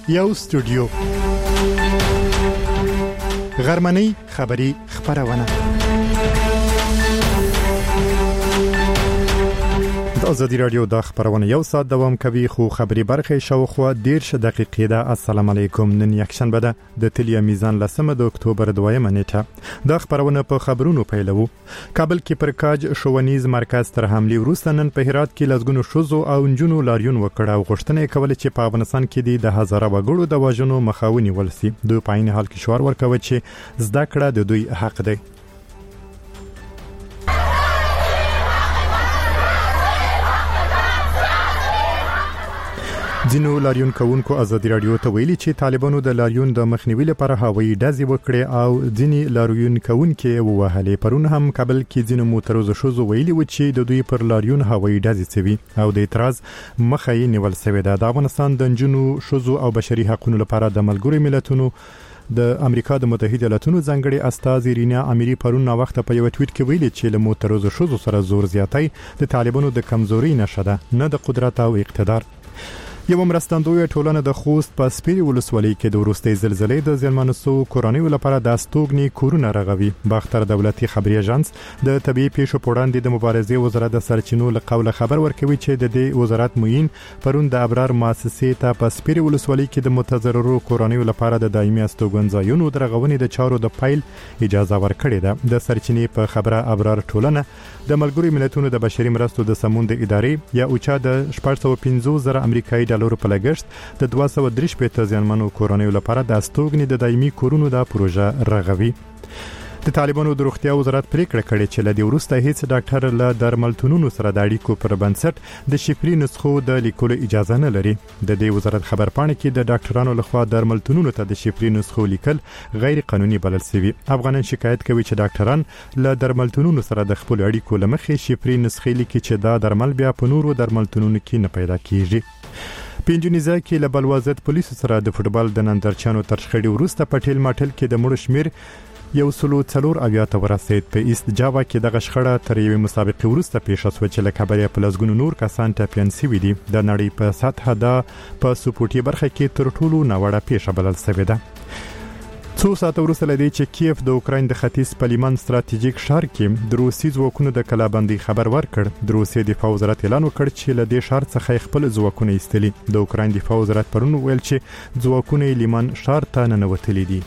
یو استودیو غرمنۍ خبری خبرونه د ازادي رادیو د خبرونه یو ساعت دوام کوي خو خبري برخه شاوخوا 10 دقیقې ده. السلام علیکم. نن یکشنبه ده د تلیا میزان لسمه د اکتوبر 2 نیټه. د خبرونه په خبرونو پیلو. کابل کې پر کاج شوونیز مرکز تر حمله وروسته نن په هرات کې لزګونو شوزو او انجونو لاریون وکړ او غوښتنه کوله چې په افغانستان کې د هزاره وګړو د واجنو مخاوني ولسی. دوی په عین حال کې شوار ورکوي چې زده کړه د دوی حق دی. ځینو لاریون کوونکو ازادي رادیو ته ویلي چې طالبانو د لاریون د مخنیوي لپاره هوایي ډزې وکړې او ځینی لاریون کوونکي ووهلې. پرون هم کابل کې ځینو موټروزو شوزو ویلي و چې د دوی پر لاریون هوایي ډزې سوي او د اعتراض مخه یې نیول شوې ده. د افغانستان د جنونو شوزو او بشري حقوقو لپاره د ملګرو ملتونو د امریکا د متحده ایالاتونو ځانګړي استاذ رینا اميري پرون نو وخت په یو ټویټ کې ویلي چې له موټروزو شوزو سره زور زیاتی د طالبانو د کمزوري نشه ده، نه د قدرت او اقتدار. یو مرستندوی ټولنه د خوست په سپیری ولسوالۍ کې د وروستۍ زلزلې د زیانمنسو کورنیو لپاره د استوګنی کورونه رغوي. باختر دولتي خبري اژانس د طبي پیښو په وړاندې د مبارزې وزارت د سرچینو له قوله خبر ورکوي چې د دې وزارت موین پرون د ابرار مؤسسې ته په سپیری ولسوالۍ کې د متضررو کورنیو لپاره د دایمي استوګن ځایونو د رغونې د چارو د فایل اجازه ورکړې ده. د سرچینې په خبره ابرار ټولنه د ملګرو ملتونو د بشري مرستو د سمون د ادارې یا اوچا د 450,000 امریکایي ډالر په لګښت د 230 ځانمنو کورنیو لپاره د استوګنې د دایمي کورونو د پروژه رغوي. د طالبانو د روغتیا وزارت پریکړه کړې چې لدی ورسته هیڅ ډاکټر له درملتونونو سره د اړیکو پر بنسټ د شفري نسخو د لیکلو اجازه نه لري. د دې وزارت خبرپاڼه کې د ډاکټرانو لخوا درملتونونو ته د شفري نسخو لیکل غیر قانوني بلل شوی. افغانان شکایت کوي چې ډاکټران له درملتونونو سره د خپل اړیکو لمخې شفري نسخې لیکي چې دا درمل بیا په نورو درملتونونو کې نه پیدا کیږي. پنځونیزه کې له بلوازت پولیسو سره د فوټبال د نندرچانو تر شخړې وروسته پټیل ماټل کې د مړو شمیر یو سلو څلور اویا ته ورسید. په ایست جاوا کې دغه شخړه تر یوې مسابقې وروسته پیښه شوه چې له کبریا پلسګونو نور کسان ټاپیان شوي دي. د نړۍ په سطحه دا په سپورټي برخه کې تر ټولو ناوړه پیښه بلل شوې ده. څو ساعته وروسته لدی چې کیف د اوکراین د ختیځ په لیمان ستراتیژیک ښار کې د روسي ځواکونو د کلابندۍ خبر ورکړ. د روسي دفاع وزارت اعلان وکړ چې له دې ښار څخه خپل ځواکونه ایستلي. د اوکراین دفاع وزارت پرون ویل چې ځواکونه لیمان ښار ته ننوتلي دي.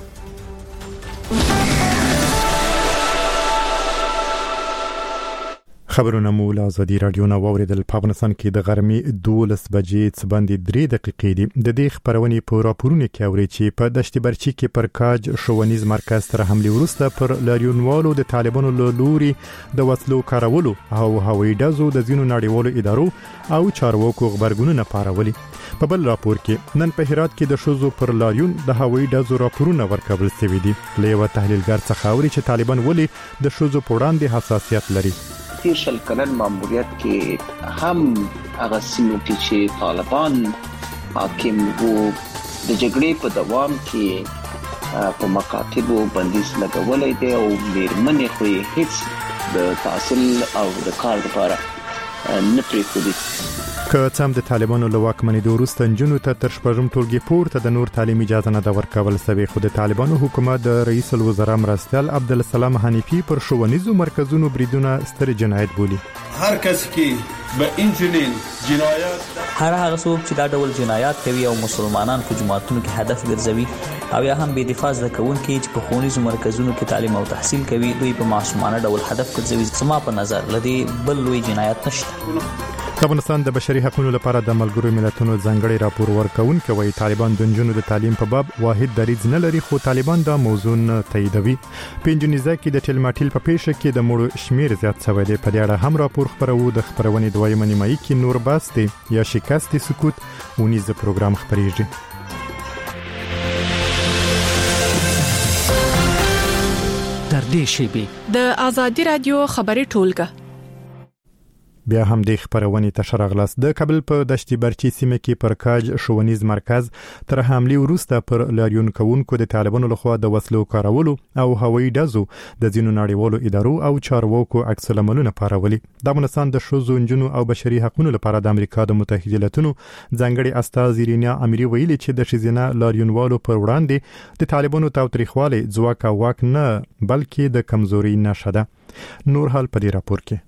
خبرونه مو له ازادي رادیو نه واوریدل. په افغانستان کې د غرمې 12 بجې څه باندې 3 دقیقې دي. د دې خبرونې په راپورونه کې اوري چې په دشت برچی کې پر کاج شوونیز مرکز تر حمله وروسته پر لاریونوالو د طالبانو له لوري د وسلو کارولو او هوایي ډزو د ځینو نړیوالو ادارو او چارواکو خبرګونونه پارولي. په بل راپور کې نن په هرات کې د شوزو پر لاریون د هوایي ډزو راپورونه ورکول شوي دي. له یو تحلیلګر څخه اوري چې طالبان ولې د شوزو په وړاندې حساسیت لري. تیرشل کلن ماموریت کې هم هغه سیمو کې چې طالبان حاکم وو د جګړې په دوام کې په مکاتبو بندیز لګولې دي او میرمنې خو هیڅ د تحصیل او د کار لپاره نه پریښودي. که څم د طالبانو له واکمنۍ وروسته جنونو ته تر شپږم ټولګي پورته د نور تعلیم اجازه نه دا ورکول شوی. خو د طالبانو حکومت د رئیس الوزرا مرستیال عبدالسلام حنیفی پر ښوونیزو مرکزونو بریدونه ستر جنایت بولي. هر کس کې به انجنین جنایت هر هغه څوک چې دا ډول جنایات کوي او مسلمانان په جماعتونو کې هدف ګرځوي او یا هم بې دفاع زده کوونکي چې په ښوونیزو مرکزونو کې تعلیم او تحصیل کوي دوی په معصومانه ډول هدف ګرځوي. زما په نظر لدی بل لوی جنایت نشته. د افغانستان د بشري حقوقو لپاره د ملګرو ملتونو ځانګړي راپور ورکوونکي وایي طالبان د جنونو د تعلیم په باب واحد دریځ نه لري خو طالبان دا موضوع تاییدوي. پنځونیزه کې د ټلماټیل په پیښه کې د مړو شمیر زیات شوی دی. په دې اړه هم راپور خبرو. د خبرونې دویمه نیمایي کې نور بس دی یا شکست سکوت ونیز پروګرام خبريږي. در دې شی به د ازادي رادیو خبري ټولګه بیا هم د خبرونې تشرغلاس د کابل په دشتي برچی سیمه کې پر کاج ښوونیز مرکز تر حمله وروسته پر لاریون کوونکو د طالبانو لخوا د وسلو کارولو او هوایي ډزو د ځینو نړیوالو ادارو او چارواکو عکس العملونه پارولي. د افغانستان د ښځو نجونو او بشري حقوقو لپاره د امریکا د متحده ایالاتونو ځانګړي استازي رینا اميري ویلي چې د ښځینه لاریونوالو پر وړاندې د طالبانو تاوتریخواله ځواک او واک نه بلکې د کمزوري نشه ده. نور حال په دې راپور کې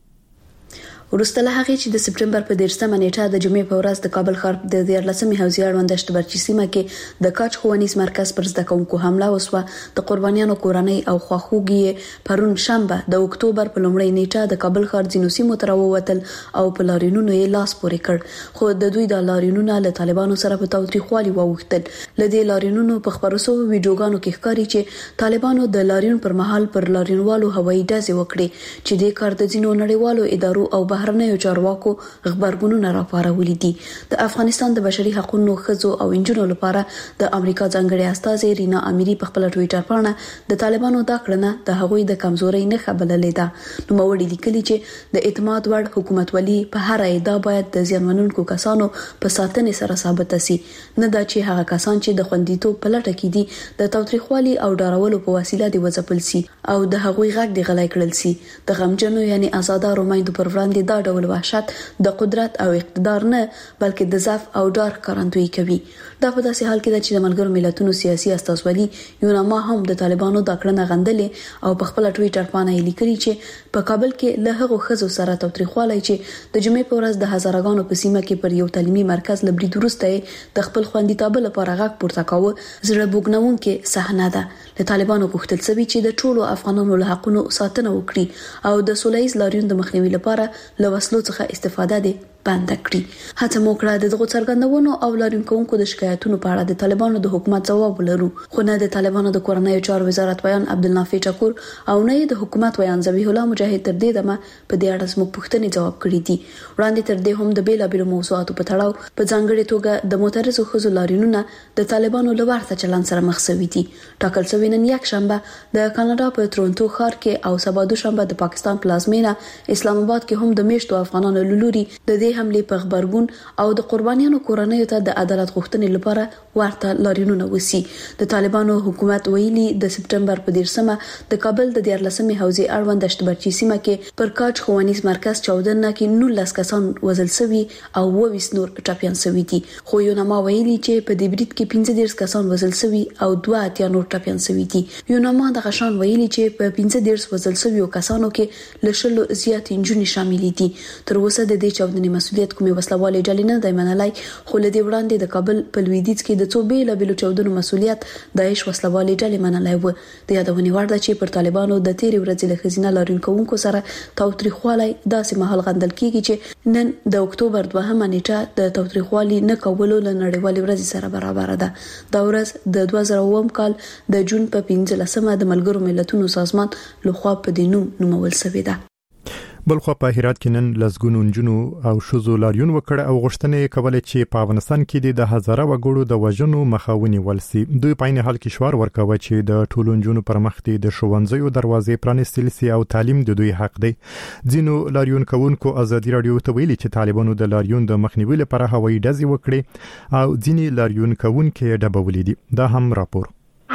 ورسته له هغه چې د سپټمبر په 13مه نیټه د جمعې په ورځ د کابل ښار د 14مې حوزې اړوند دشت برچی سیمه کې د کاج ښوونیز مرکز پر زده کوونکو حمله وسوه. د قربانیانو کورنۍ او خواخوږي پرون شنبه د اکتوبر په لومړۍ نیټه د کابل ښار ځینو سیمو ته راووتل او په لاریونونو یې لاس پورې کړ، خو د دوی د لاریونونو له طالبانو سره په تاوتریخوالي واوښتل. لدې لاریونونو په خبرسو ویډیوګانو کې ښکاري چې طالبانو د لاریون پر مهال پر لاریونوالو هوایي ډزې وکړې چې د کار د ځینو نړیوالو ادارو او بهرنیو چارواکو خبرګونونه راپارولي دي. د افغانستان د بشري حقوقو ښځو او انجونو لپاره د امریکا ځانګړي استازي رینا اميري په خپل ټوئیټر باندې د طالبانو دا کړنه د هغوی د کمزوري نه خبرلې ده. نو موړي لیکلي چې د اعتماد وړ حکومت ولي په هر اېدا باید د ځانونونکو کسانو په ساتنې سره ثابت شي، نه دا چې هغه کسان چې د خوندیتوب په لټه کې دي د تاوتریخوالي او ډارولو په وسیله دی وځپل شي او د هغوی غږ دی غلای کړل شي. د غمجنو یعنی آزادارو مایندو پر وړاندې دا ډول وحشت د قدرت او اقتدار نه بلکې د ضعف او ډار ښکارندویي کوي. دا په داسې حال کې ده چې د ملګرو ملتونو سیاسي استازولي یوناما هم د طالبانو د کړنې غندلې او په خپل ټوئیټر باندې لیکلي چې په کابل کې له هغو ښځو سره تاوتریخوالی چې د جمعې په ورځ د هزارګانو په سیمه کې پر یو تعلیمي مرکز لبرید وروسته د خپل خوندیتوب لپاره غږ پورته کاوه زړه بوګنونکې صحنه ده. د طالبانو غوښتل سوي چې د ټولو افغانانو له حقوقو ساتنه وکړي او د سولهییز لاریون د مخنیوي لپاره له وسلو څخه استفاده دي بند کړي. هڅه موکړه د دغه څرګندونو او لاریونکو د شکایتونو په اړه د طالبانو د حکومت ځواب ولرو، خو نه د طالبانو د کورنۍ چارو وزارت ویان عبدالنافع ټکور او نه د حکومت ویان ذبیح الله مجاهد تر دې دمه په دې اړه زموږ پوښتنې جواب کړي دي. وړاندې تر دې هم د بیلابیلو موضوعاتو په تړاو په ځانګړي توګه د معترضو ښځو لاریونونه د طالبانو له ورته چلند سره مخ شوي دي. ټاکل شوی نن یک شنبه د کاناډا په تورنټو ښار کې او سبا دوشنبه د پاکستان پلازمینه اسلام آباد کې هم د میشتو افغانانو لوري د دې حمله په خبرګون او د قربانیانو کورنۍ ته د عدالت غوښتنې لپاره ورته لاریونونه وسی. د طالبانو حکومت ویلي د سپټمبر په 13مه د کابل د 14مې حوزې اړوند دشت برچی سیمه کې پر کاج ښوونیز مرکز 14 کې 19 کسان وژل شوي او 20 نور ټپيان شوي دي، خو یوناما ویلي چې په دې برید کې 15 کسان وژل شوي او 2 نور ټپيان شوي دي. یوناما د غشان ویلي چې په 15 وژل شوي کسانو کې لشلو زیات انجونې شامل دي. تر اوسه د دې چاودنې مسؤلیت کومې وسلوالې ډلې نه دی منلای، خو لدې وړاندې د کابل په لویدیځ کې د څو بیلابیلو چاودنو مسؤلیت داعش وسلوالې ډلې منلای و. د یادونې وړ ده چې پر طالبانو د تیرې ورځې له ښځینه لاریونکو سره تاوتریخوالی داسې مهال غندل کیږي چې نن د اکتوبر 2مه نیټه د تاوتریخوالي نه کولو له نړیوالې ورځې سره برابر ده. دا ورځ د 2009 کال د جون په 15مه د ملګرو ملتونو سازمان لخوا په دینو نومول شوې ده. بلخو په هرات کې نن لسګونو نجونو او ښځو لاریون وکړ او غوښتنې کولې چې په افغانستان کې د هزاره وګړو د وژنو مخاوني ولسي. دوی په عین حال کې شوار ورکوي چې د ټولو نجونو پر مخ د ښوونځیو دروازې پرانیستل سي او تعلیم د دوی حق دی. ځینو لاریون کوونکو ازادي رادیو ته ویلي چې طالبانو د لاریون د مخنیوي لپاره هوایي ډزې وکړي او ځینې لاریون کوونکو ډبولې دي. دا هم راپور.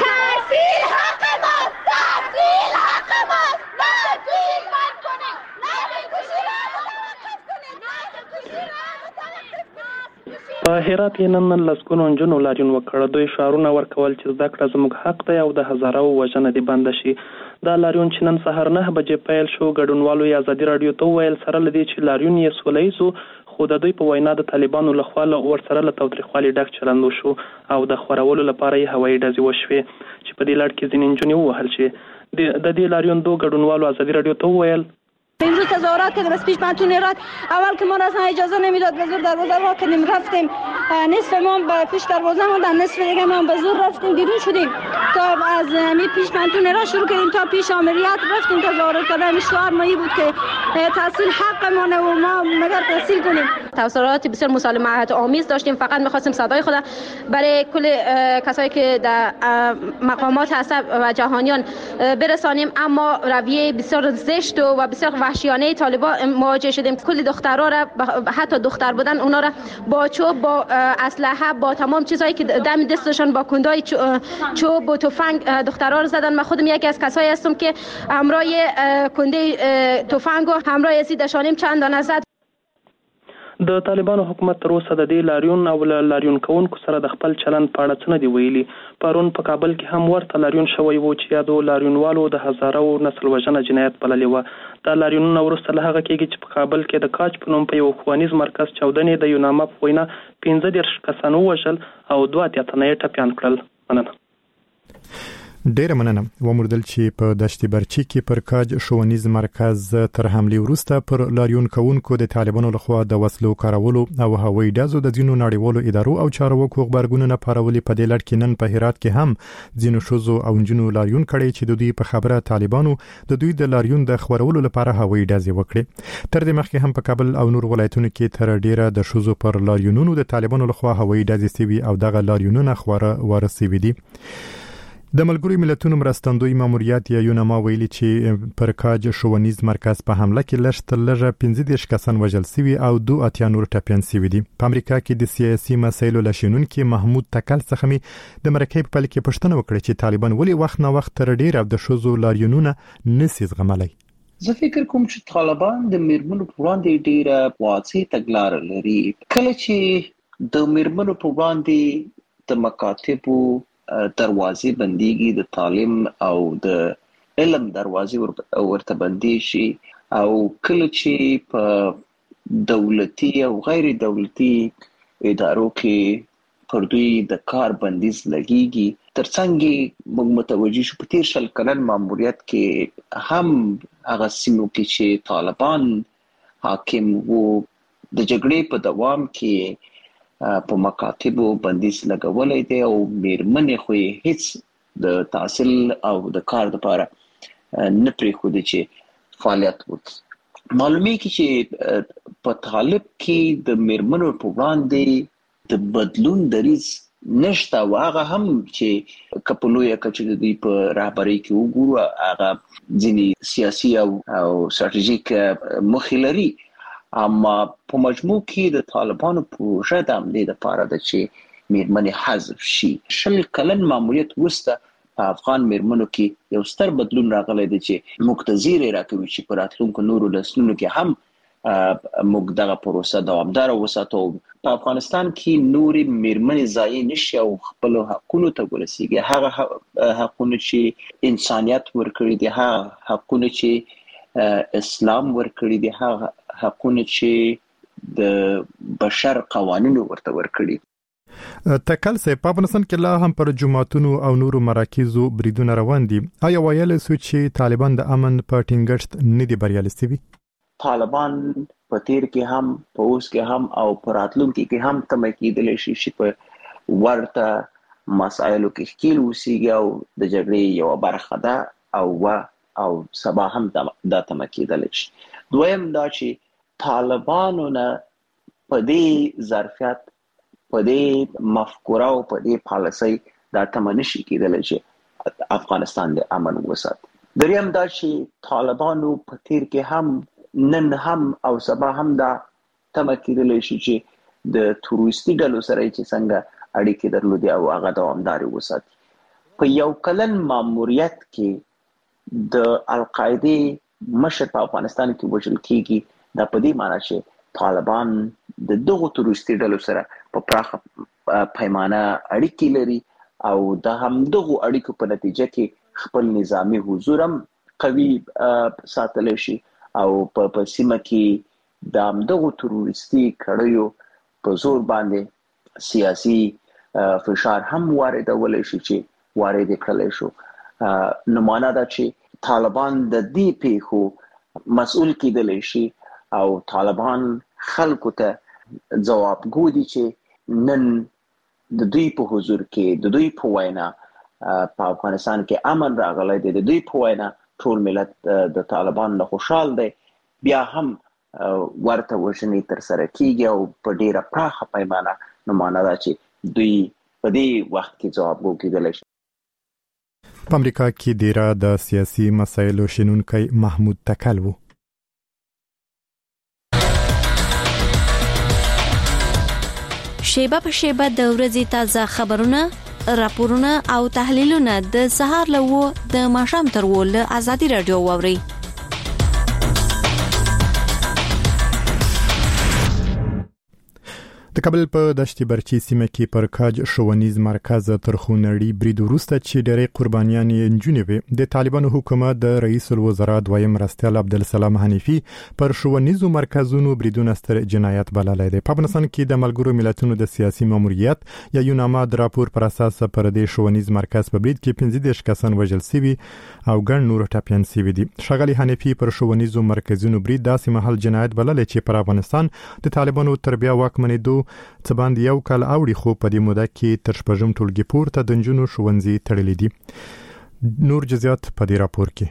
په هرات کې نن لسګونو نجونو لاریون وکړ. دوی شعارونه ورکول چې زده کړه زموږ حق دی او د هزاره وژنه دې بند شي. دا لاریون چې نن سهار 9 بجې پیل شو، ګډونوالو یې ازادي رادیو ته ویل سره لدی چې لاریون یې سولهییز خو د دوی په وینا د طالبانو لخوا ور سره له تاوتریخوالي ډک چلند وشو او د خورولو لپاره یې هوایي ډزې وشوې چې په دې لړ کې ځینې نجونې ووهل شي. د دې لاریون دوه ګډونوالو ازادي رادیو ته ویل امروز تظاهرات کردیم از پیش پنتون هرات. اول که ما را اصلا اجازه نمیداد به زور دروازه وا کردیم، رفتیم نصف ما به پیش دروازه موندن، نصف دیگه ما به زور رفتیم بیرون شدیم تا از می پیش پنتون هرات شروع کردیم تا پیش امریت رفتیم تظاهرات کردن. شعار ما بود که تحصیل حق ما و ما مگر تحصیل کنیم. تظاهرات بسیار مسالمت آمیز داشتیم. فقط می‌خواستیم صدای خود برای کل کسایی که در مقامات هستند و جهانیان برسانیم، اما رویه بسیار زشت و بسیار وحشیانه طالبان مواجه شدیم. کل دخترها را حتی دختر بودن اونا را با چوب، با اسلحه، با تمام چیزایی که دم دستشون با کندای چوب و تفنگ دخترها رو زدن. من خودم یکی از کسایی هستم که همراه کنده تفنگ و همراه اسید شانیم چند دانه زد. د طالبانو حکومت تر اوسه د دې لاریون او لاریون کوونکو سره د خپل چلند په اړه څه نه دی ویلي. پرون په کابل کې هم ورته لاریون شوی و چې یادو لاریونوالو د هزارو نسل وژنه جنایت بللې وه. دا لاریونونه وروسته له هغه کېږي چې په کابل کې د کاج په نوم په یو ښوونیز مرکز چاودنې د یونامه په وینا 15 کسان ووژل او 2 تنه یې ټپیان کړل. مننه. ډیره مننه. ومردل چې په دشت برچی کې پر کاج ښوونیز مرکز تر حمله وروسته پر لاریون کوونکو د طالبانو لخوا د وسلو کارولو او هوایي ډزو د ځینو نړیوالو ادارو او چارواکو خبرګونونه پارولي. په دې لړ کې نن په هرات کې هم ځینو شوزو او جنونو لاریون کړي چې د دوی په خبره طالبانو د دوی د لاریون د خبرولو لپاره هوایي ډزې وکړي. تر دې مخکې هم په کابل او نور ولایتونو کې تر ډیره د شوزو پر لاریونونو د طالبانو لخوا هوایي ډزې سوي او دغه لاریونونه خواره ورسېوي دي. د ملګرو ملتونو مرستندوی ماموریت یا یوناما ویلي چې پر کاج ښوونیز مرکز په حمله کې لږ تر لږه 15 کسان وژل شوي او 2 نور ټپیان شوي دي. په امریکا کې د سیاسي مسایلو لشنونکي محمود تکل څخه د مرکې په پل کې پوښتنه وکړه چې طالبان ولې وخت نه وخت تر ډیر د شوزو لاریونونه نسي زغملای. زه فکر کوم چې طالبان د میرمنو په وړاندې ډیره واضح تګلاره لري. کله چې د میرمنو په وړاندې د مکاتبو دروازې بنديږي، د تعلیم او د علم دروازې ورته بندي شي، او کله چې په دولتي او غیر دولتي ادارو کې پر دوی د کار بندیز لګيږي، ترڅنګ موږ متوجه شو په 13 کلن ماموریت کې هم هغه سیمو کې چې طالبان حاکم وو د جګړې په دوام کې په مکاتبو بندیز لګولای دی او میرمنې خو هیڅ د تحصیل او د کار لپاره نه پریښودي چې فعالیت وکړي. معلومه کی چې په طالب کې د میرمنو په وړاندې د بدلون دریځ نشته، او هغه هم چې کپلویا کچې د په رهبری کې وګورو هغه ځینی سیاسي او ستراتیژیک مخې لري. اما په مجموع کې د طالبانو پروژه د عملي لپاره د چې میرمنې حذف شي. 20 کلن ماموریت وروسته په افغان میرمنو کې یو ستر بدلون راغلی دی چې مقتضی راکوي چې په راتلونکو نورو نسلونو کې هم موږ دغه پروسه دوامدار وساتو. په افغانستان کې نورې میرمنې ځای نشي او خپل حقونو ته ورسیږي. هغه حقونه چې انسانیت ورکړي دي، هغه حقونه چې اسلام ورکړي دي، هغه حقونه چې د بشر قوانینو ورته ورکړي. تکل سه په افغانستان کې لا هم پر جماعتونو او نورو مراکزو بریدونه روان دي. آیا ویل سو چې طالبان د امن په ټینګښت نه دي بریالي شوي؟ طالبان په تیر کې هم، په اوس کې هم او په راتلونکي کې هم تمه کېدلی شي چې په ورته مسایلو کې ښکیل اوسیږي او د جګړې یو برخه ده او سبا هم دا تمه کېدلی شي. دویم دا چې طالبانو نه په دې ظرفیت، په دې مفکوره او په دې پالیسۍ دا تمه نشي کېدلی چې افغانستان د امن وساتي. دریم دا چې طالبانو په تیر کې هم، نن هم او سبا هم دا تمه کېدلی شي چې د تروریستي ډلو سره چې څنګه اړیکې درلودي او هغه دوامداري وساتي. په یو کلن ماموریت کې د القاعده مشر په افغانستان کې وژل کېږي. دا په دې معنی چې طالبان د دغو تروریستي ډلو سره په پراخه پیمانه اړیکې لري او د همدغو اړیکو په نتیجه کې خپل نظامی حضور هم قوي ساتلی شي او په سیمه کې د همدغو تروریستي کړیو په زور باندې سیاسي فشار هم واردولی شي چې وارد کړلی شو. نو معنا دا چې طالبان د دې پیښو مسؤل کېدلی شي او طالبان خلکو ته ځوابګو دي چې نن د دوی په حضور کې، د دوی په وینا په افغانستان کې امن راغلی دی، د دوی په وینا ټول ملت د طالبان نه خوشحال دی. بیا هم ورته وژنې تر سره کیږي او په ډیره پراخه پیمانه نو معنا ده چې دوی په دې وخت کې ځواب وکړي شي. په امریکا کې ډیره د سیاسي مسایلو شنونکی محمود تکل وو. شیبه په شیبه د ورځې تازه خبرونه، راپورونه او تحلیلونه د سهار له و د ماښام تر و له ازادي رادیو واوري. د کابل په دشت برچی سیمه کې پر کاج ښوونیز مرکز تر خونړي برید وروسته چې ډېرې قربانیان یې نجونې وې، د طالبانو حکومت د رئیس الوزرا دویم مرستیال عبدالسلام حنیفي پر ښوونیزو مرکزونو بریدونه ستر جنایت بللی دی. په افغانستان کې د ملګرو ملتونو د سیاسي ماموریت یا یوناما د راپور پر اساس پر دې ښوونیز مرکز په برید کې 15 کسان وژل شوي او ګڼ نور ټپیان شوي دي. ښاغلي حنیفي پر ښوونیزو مرکزونو برید داسې مهال جنایت بللی چې پر افغانستان د طالبانو تر بیا واکمنېدو څه باندې یو کال اوړي، خو په دې موده کې تر شپږم ټولګي پورته د نجونو ښوونځي تړلي دي. نور جزئیات په دې راپور کې.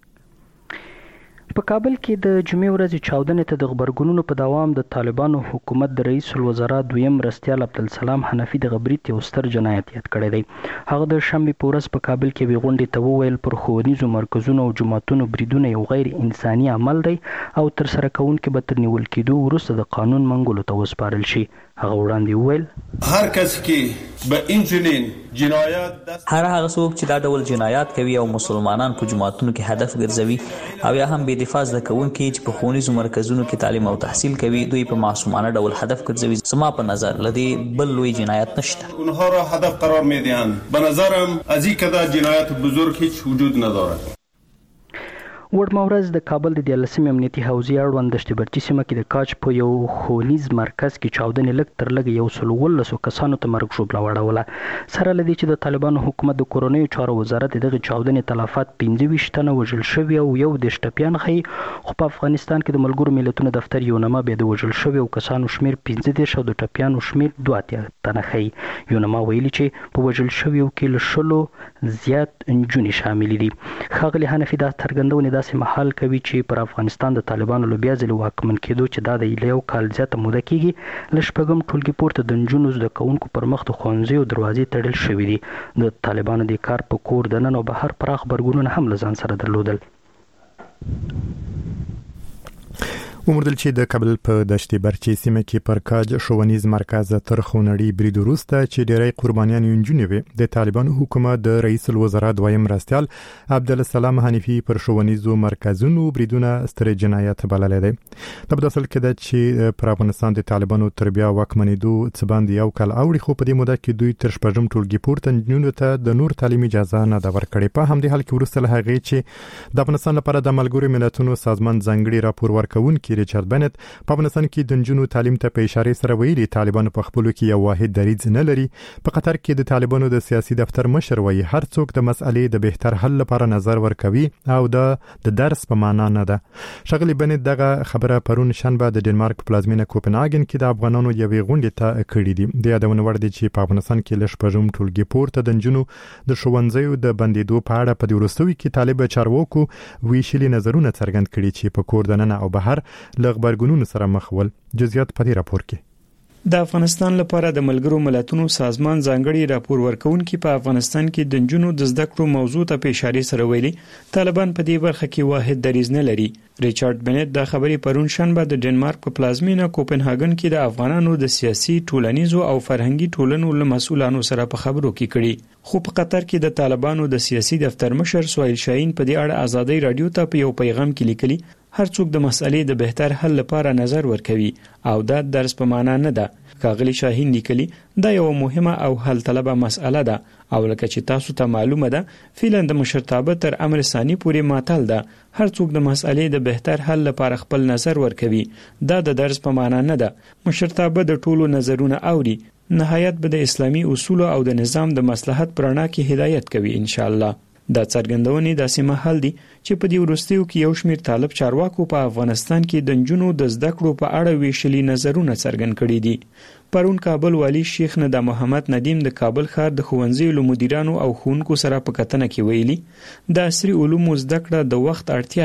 په کابل کې د جمعې ورځې چاودنې ته د غبرګونونو په دوام د طالبانو حکومت د رئیس الوزرا دویم مرستیال عبدالسلام حنیفي د غبرګون یو ستر جنایت یاد کړی دی. هغه د شنبې په ورځ په کابل کې وی غونډې ته وویل پر ښوونیزو مرکزونو او جماعتونو بریدونه یو غیر انساني عمل دی او تر سره کوونکي به تر نیول کېدو وروسته د قانون منګولو ته وسپارل شي. هغه وړاندې وویل هر کس کې به انجنین جنایات هر هغه څوک چې دا ډول جنایات کوي او مسلمانان په جماعتونو کې هدف ګرځوي او یا هم بې دفاع زده کوونکي چې په ښوونیزو مرکزونو کې تعلیم او تحصیل کوي دوی په معصومانه ډول هدف ګرځوي. زما په نظر لدی بل لوی جنایت نشته. اونها را هدف قرار میدهند. به نظرم از این کده جنایت بزرگ هیچ وجود ندارد. وړمه ورځ د کابل د 13 امنیتي حوزې اړوند دشت برچی سیمه کې د کاج په یو ښوونیز مرکز کې چاودنې لږ تر لږه 113 کسانو ته مرګ ژوبله واړوله. سره له دې چې د طالبانو حکومت د کورنیو چارو وزارت دغه چاودنې تلفات 25 تنه وژل شوي او 11 ټپیان ښیي، خو په افغانستان کې د ملګرو ملتونو دفتر یوناما بیا د وژل شویو کسانو شمیر 15 او د ټپیانو شمیر 2 تنه ښیي. یوناما ویلي چې په وژل شویو کې له 100 زیات نجونې شامل دي. ښاغلي حنفي دا څرګندونه داسې محل کوي چې پر افغانستان د طالبانو له بیا ځلې واکمن کېدو چې دا د یو کال زیاته موده کېږي له شپږم ټولګي پورته د نجونو زده کوونکو پر مخ د ښوونځیو دروازې تړل شوي دي. د طالبانو د کار په کور دننه او بهر پراخ غبرګونونه هم له ځان سره درلودل. وموندل چې د کابل په دشت برچی سیمه کې پر کاج ښوونیز مرکز تر خونړي برید وروسته چې ډېرې قربانیان یې نجونې وې، د طالبانو حکومت د رئیس الوزرا دویم مرستیال عبدالسلام حنیفي پر ښوونیزو مرکزونو بریدونه ستر جنایت بللی دی. دا په اصل کې ده چې پر افغانستان د طالبانو تر بیا واکمنېدو څه باندې یو کال اوړي، خو په دې موده کې دوی تر شپږم ټولګي پورته نجونو ته د نور تعلیمي اجازه نه ده ورکړې. په همدې حال کې وروسته له هغې چې د افغانستان لپاره د ملګرو ملتونو سازمان ځانګړي راپور ورکوونکي ریچارډ بنت په افغانستان کې د نجونو تعلیم ته په اشاره سره ویلي طالبانو په خپلو کې یو واحد دریځ نه لري. په قطر کې د طالبانو د سیاسي دفتر مشر وایي هر څوک د مسئلې د بهتر حل لپاره نظر ورکوي او د درس په معنا نه ده. ښاغلي بنت دغه خبره پرون شنبه د ډنمارک په پلازمینه کوپنهاګن کې د افغانانو یوې غونډې ته کړې دي. د یادونه وړ دي چې په افغانستان کې له شپږم ټولګي پورته د نجونو د ښوونځیو د بندېدو په اړه په دې وروستیو کې طالب چارواکو ویشلي نظرونه څرګند کړي چې په کور دننه او بهر له غبرګونونو سره مخ ول. جزئیات په دې راپور کې. د افغانستان لپاره د ملګرو ملتونو سازمان ځانګړي راپور ورکوونکي په افغانستان کې د نجونو د زده کړو موضوع ته په اشاره سره ویلي طالبان په دې برخه کې واحد دریځ نه لري. ریچارډ بنت دا خبرې پرون شنبه د ډنمارک په پلازمینه کوپنهاګن کې د افغانانو د سیاسي، ټولنیزو او فرهنګي ټولنو له مسؤلانو سره په خبرو کې کړي. خو په قطر کې د طالبانو د سیاسي دفتر مشر سویل شاهین په دې اړه ازادي رادیو ته په یو پیغام کې لیکلي هر څوک د مسئلې د بهتر حل لپاره نظر ورکوي او دا درس په معنا نه ده. ښاغلي شاهین لیکلي دا یو مهمه او حل طلبه مسئله ده او لکه چې تاسو ته معلومه ده فعلا د مشرتابه تر امر ثاني پورې ماتل ده. هر څوک د مسئلې د بهتر حل لپاره خپل نظر ورکوي. دا د درس په معنا نه ده. مشرتابه د ټولو نظرونه اوري. نهایت به د اسلامي اصول او د نظام د مصلحت پرانا کې هدایت کوي ان شاء الله. دا څرګندونې داسې محل دي چې په دې وروستیو کې یو شمېر طالب چارواکو په افغانستان کې د نجونو د زده کړو په اړه ویشلي نظرونه څرګند کړي دي. پرون کابل والی شیخ ندا محمد ندیم د کابل ښار د ښوونځیو مدیرانو او ښوونکو سره په کتنه کې ویلي د عصري علومو زده کړه د وخت اړتیا ده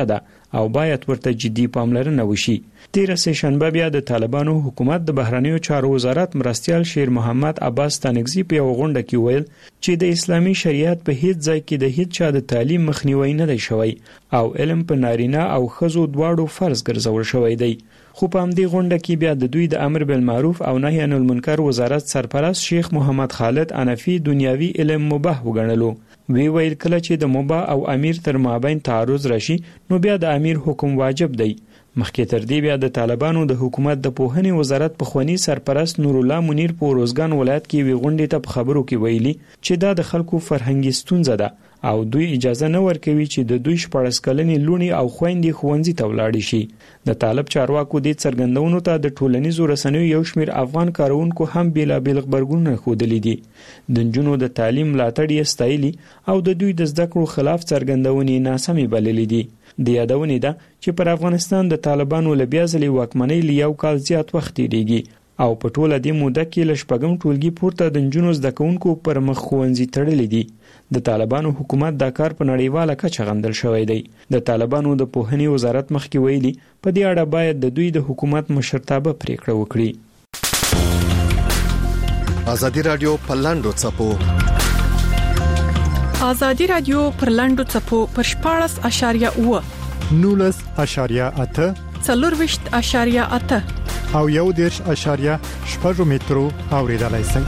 او باید ورته جدي پاملرنه وشي. تیر سه شنبه بیا د طالبانو حکومت د بهرنیو چارو وزارت مرستیال شیر محمد عباس تانکزی په یو غونډه کې ویل چې د اسلامي شریعت په هیڅ ځای کې د هیڅ چا د تعلیم مخنیوي نه دی شوی او علم په نارینه او ښځو دواړو فرض ګرځول شوی دی. خو په همدې غونډه کې بیا د دوی د امر بالمعروف او نهی عن المنکر وزارت سرپرست شیخ محمد خالد انفی دنیاوی علم مباح وګڼلو. ویل کله چې د مباح او امیر تر مابین تعارض راشي نو بیا د امیر حکم واجب دی. مخکې تر دې بیا د طالبانو د حکومت د پوهنې وزارت پخوانی سرپرست نور الله منیر په روزګان ولایت کې وی غونډې ته په خبرو کې ویلي چې دا د خلکو فرهنګي ستونزه ده او دوی اجازه نه ورکوي چې د دوی 14 کلنې لونی او خويندې ښوونځي ته ولاړ شي. د طالب چارواکو د څرګندونو ته د ټولنیزو رسنیو یو شمېر افغان کارونکو هم بیلابیل خبرګونونه ښودلي دي. د نجونو د تعلیم ملاتړ یې ستایلي او د دوی د زده کړو خلاف څرګندونې ناسمې بللي دي. د یادونې ده چې پر افغانستان د طالبانو له بیا ځلې واکمنۍ له یو کال زیات وخت تېرېږي او په ټوله دې موده کې له شپږم ټولګي پورته د نجونو زده کوونکو پر مخ ښوونځي تړلي دي. د طالبانو حکومت دا کار په نړیواله کچه غندل شوی دی. د طالبانو د پوهنې وزارت مخکې ویلي په دې اړه باید د دوی د حکومت مشرتابه پریکړه وکړي. ازادي رادیو په لاندو څپو ازادي رادیو پر لاندو څپو پر 14.8 19.8 24.8 او 1.8 مترو اوریدلای شئ.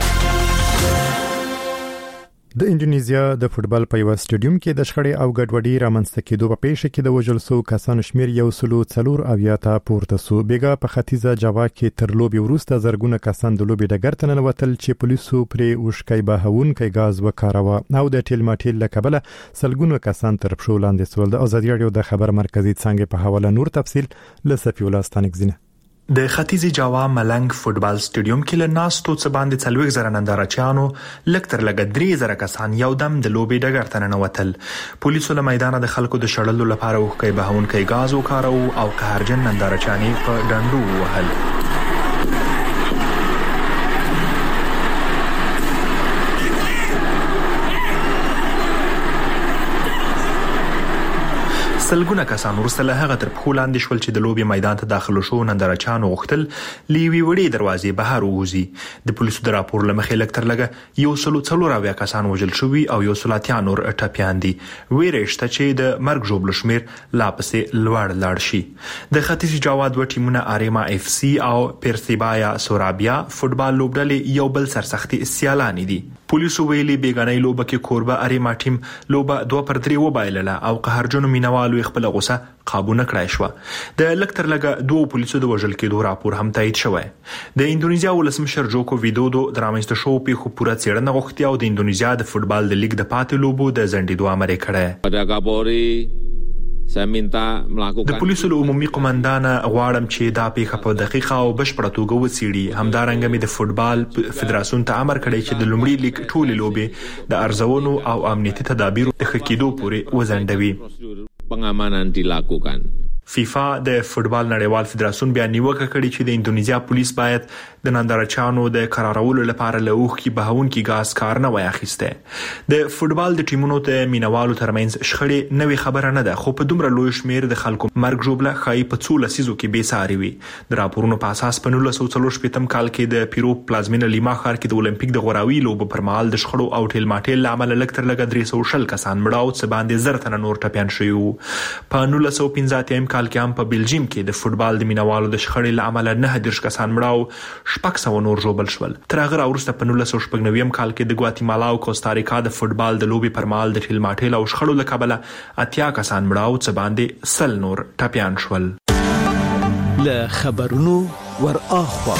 د انډونیزیا د فوتبال په یو سټیډیوم کې د شخړې او ګډوډۍ رامنځته کېدو په پیښه کې د وژل شو کسانو شمیر 104 ته پورته شو. بیګا په ختیځه جاوا کې تر لوبي وروسته زرګونه کسان د لوبي ډګر ته ننوتل چې پولیسو پرې وشکای بهونکي غاز وکاروه او د ټیلماټیل لکبله سلګونه کسان تر پښو لاندې سول. د ازادي رادیو د خبر مرکزی څنګه په حواله نور تفصیل لسفی ولاستانک زینه. د ختیځي جاوا ملنګ فوتبال سټیډیوم کې له ناستو څخه باندې 40,000 نندارچیانو لکتر لګ 3,000 کسان یو دم د لوبي ډګر ته ننوتل. پولیسو له میدان د خلکو د شړلو لپاره وکړي بهونکي غاز وکاروه او قهرجن نندارچیاني په ډنډو وهل. سلګونه کسان ورسره له هغه تر پخو لاندې شول چې د لوبي میدان ته داخل شو. نندارچیانو غوښتل لیوي وړي دروازې بهر ووزي. د پولیسو د راپور لمخې لکتر لګه یو سلو څلور کسان وژل شوي او یو سلاتیان نور ټپيان دي. ویرېشته چې د مرګ ژوبل شمیر لا پسې لوړ شي. د ختیځي جاوا دوه ټیمونه آریما اف سی او پرسیبایا سورابیا فوتبال لوبډلې یو بل سرسختي سیالان دي. پولیسو ویلي بیگانه لوبه کې کوربه اریما ټیم لوبه 2-3 وبایلله او قهرجنو مینوالو خپل غوسه قابو نه کړای شو. د لکتر لګه دوه پولیسو د وژل کېدو راپور هم تایید شوی. د انډونیزیا ولسمشر جوکو ویدودو د رامنځته شو په خو پوره څېړنه غوښتي او د انډونیزیا د فوتبال د لیګ د پاتې لوبو د ځنډېدو امر کړی. د پولیسو له عمومي قومندان غواړم چې دا پیښه په دقیقه او بشپړه توګه وڅېړي. همدارنګه مې د فوتبال فدراسیون ته امر کړی چې د لومړي لیګ ټولې لوبې د ارزونو او امنیتي تدابیرو د ښه کېدو پورې وځنډوي. pengamanan dilakukan. فیفا د فوتبال نړیوال فدراسیون بیا نیوکه کړې چې د انډونیزیا پولیس باید د نندارچیانو د قرارولو لپاره له اوښکي بهونکي غاز کار نه وای اخیسته. د فوتبال د ټیمونو ته مینوالو ترمنځ شخړې نوې خبره نه ده، خو په دومره لوی شمیر د خلکو مرګ ژوبله خای په 16 لسیزو کې بې ساري وي. د راپورونو په اساس په 1940 کال کې د پیرو پلازمینه لیما ښار کې د اولمپیک د غوراوي لوبو پر مهال د شخړو او ټیلماټیل لامل لکتر لګ 300 کسان مړه او څه باندې زر تنه نور ټپيان شوي. په 1915 کال کې هم په بلجیم کې د فوتبال د مینوالو د شخړې لامل 9 کسان مړه او 600 نور ژوبل شول. تر هغه وروسته په 1990 کال کې د ګواتیمالا او کوستاریکا د فوتبال د لوبي پر مهال د ټیلماټیل او شخړو له کبله 80 کسان مړه او څه باندې 100 نور ټپيان شول. له خبرونو ور اخوا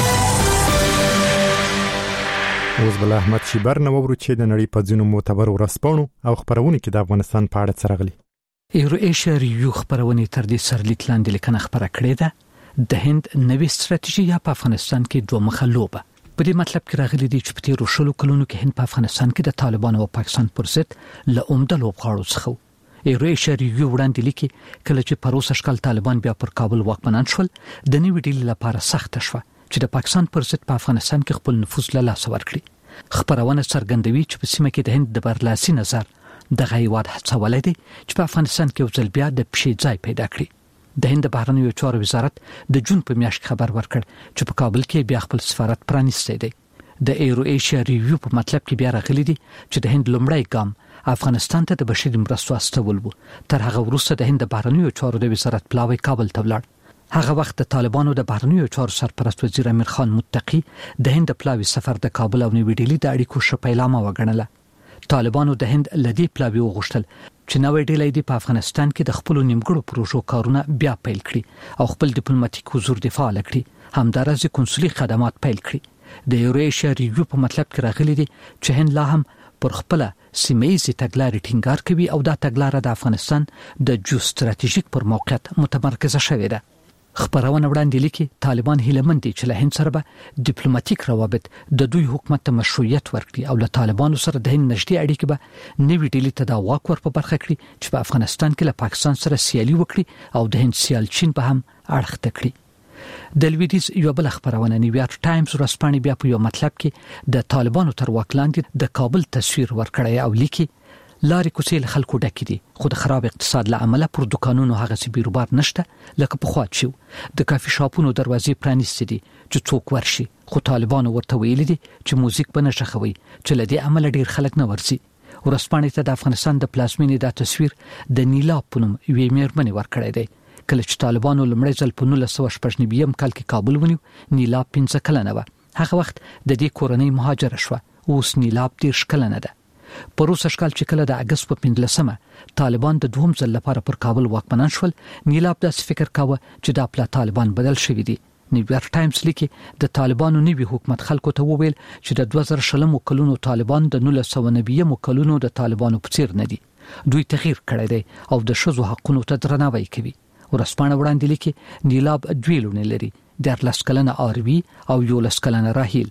اوس بل احمد شیبر نو ورو چې د نړۍ په ځینو معتبر ورسپانو او خبرونه کې د افغانستان په اړه څرغلي. ایرو ایشیا ریویو خبرونه تر دې سرلیک لاندې لیکنه خبره کړې ده. د هند نوې ستراتیژي په افغانستان کې دوه مخه لوبه. په دې مطلب کې راغلي دي چې په تیرو شلو کلونو کې هند په افغانستان کې د طالبانو او پاکستان پر ضد له عمده لوبغاړو څخه. ایرو ایشیا ریویو وړاندې لیکي کله چې په روسي شکل طالبان بیا پر کابل واکمنان شول د نوې ډیل لپاره سخت شوه چې د پاکستان پر ضد په افغانستان کې خپل نفوذ له لاسه ورکړي. خبرونه څرګندوي چې په سیمه کې د هند د برلاسي نظر دغه هیواد هڅولای دی چې په افغانستان کې یو ځل بیا د پښې ځای پیدا کړي. د هند بهرنیو چارو وزارت د جون په میاشت خبر ورکړ چې په کابل کې بیا خپل سفارت پرانیستی دی. د ایرو ایشیا ریویو په مطلب کې بیا راغلی دی چې د هند لومړی ګام افغانستان ته د بشري مرستو استول وو. تر هغه وروسته د هند بهرنیو چارو د وزارت پلاوی کابل ته ولاړ. هغه وخت د طالبانو د بهرنیو چارو سرپرست وزیر امیر خان متقی د هند پلاوی سفر د کابل او نیو ډیلی د اړیکو شپیلامه وګڼله. طالبانو د هند لدی پلاوی وغوښتل چې نوې ډیلی د افغانستان کې د خپل نیمګړو پروژو کارونه بیا پیل کړي او خپل ډیپلوماټیک حضور دفاع وکړي. همدارس کنسولي خدمات پیل کړي. د یوریشیا ریویو په مطلب کې راغلي دي چې هند لا هم پر خپل سیمه‌یزه تګلارې ټینګار کوي او دا تګلاره د افغانستان د جو ستراتیژیک پر موقعیت متمرکزه شوې ده. خبرونه وړاندې لیکي طالبان هیلمن دي چې له هند سره به ډیپلوماټیک روابط د دوی حکومت ته مشروعیت ورکړي او له طالبانو سره د هند نږدې اړیکې به نوې ډیلی ته دا واک ور په برخه کړي چې په افغانستان کې له پاکستان سره سیالي وکړي او د هند سیال چین په هم اړخ تکړي. د لویدیز یو بل خبرونه نیویارک ټایمز ورسپانې بیا په یو مطلب کې د طالبانو تر واک لاندې د کابل تصویر ورکړی او لیکي لارې کوڅې خلکو ډکې دي خو د خراب اقتصاد له امله پر دکانونو هغه سی بیروبار نشته لکه په خوا چې د کافي شاپونو دروازې پرانیستې دي چې څوک ورشي خو طالبانو ورته ویلي دي چې موزیک به نشخوي چې لدې عمل ډیر خلک نه ورسي. ورسپانې ته د افغانستان د پلازمینې د تصویر د نیلا پونم وی میرمنې ورکړی دی. کله چې طالبانو لمړی ځل په 1999 کال کې کابل ونیو نیلا 15 کلنه و. هغه وخت د دې کورنۍ مهاجر شوه. اوس نیلا 30 کلنه ده. په روس اشکال چې کله د اگست په 15مه طالبان د دوهم ځل لپاره پر کابل واکمنان شول نیلا د فکر کاوه چې د خپل طالبان بدل شوی دي. نیویارک ټایمز لیکي د طالبانو نوي حکومت خلکو ته وویل چې د 2000 کلونو طالبان د 1990 کلونو د طالبانو په څیر نه دي. دوی تغییر کړی دی او د شذو حقوقو ته درناوی کوي. ورسپانه وړاندې لیکي نیلاب دویلونه لري د 14 کلنه آروي او 11 کلنه راهیل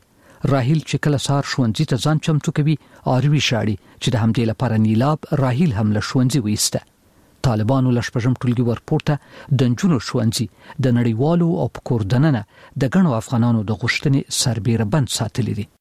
چې کله سار شونځي ته ځان چمتو کوي آروي شاړي چې د همدې لپاره نیلاب راهیل هم له شونځي وېسته. طالبانو لشپږم ټولګي ورپورته د نجونو شونځي د نړیوالو او پکور دننه د غنو افغانانو د غشتنې سربېره بند ساتلې دي.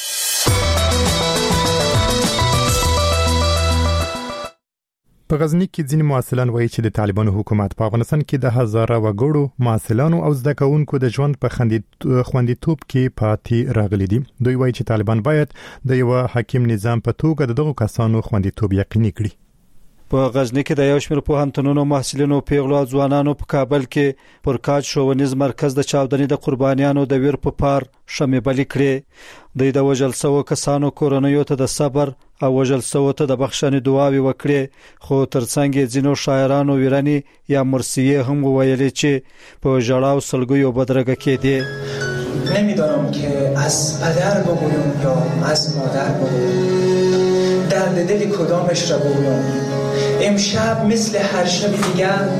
په غزنی کې ځینې محصلان وایي چې د طالبانو حکومت په افغانستان کې د هزاره وګړو محصلانو او زده کوونکو د ژوند په خوندیتوب کې پاتې راغلي دي. دوی وایي چې طالبان باید د یو حاکم نظام په توګه دغه کسانو خوندیتوب یقیني کړي. په غزنی کې د یو شمېر پوهنتونونو محصلینو پیغلو ځوانانو په کابل کې پر کاج ښوونیز مرکز د چاودنې د قربانیانو د ویر په پار شمې بلې کړې. د وژل شوو کسانو کورنیو ته د صبر او وژل شوو ته د بخښنې دعاوې وکړې خو ترڅنګ ځینو شاعرانو ویرانی یا مرثیه هم ویلې چې په ژړاو سلګیو بدرګه کېدې. نمیدانم که از پدر بگویم یا از مادر بگویم درد دل کدامش را بگویم امشب مثل هر شب دیگر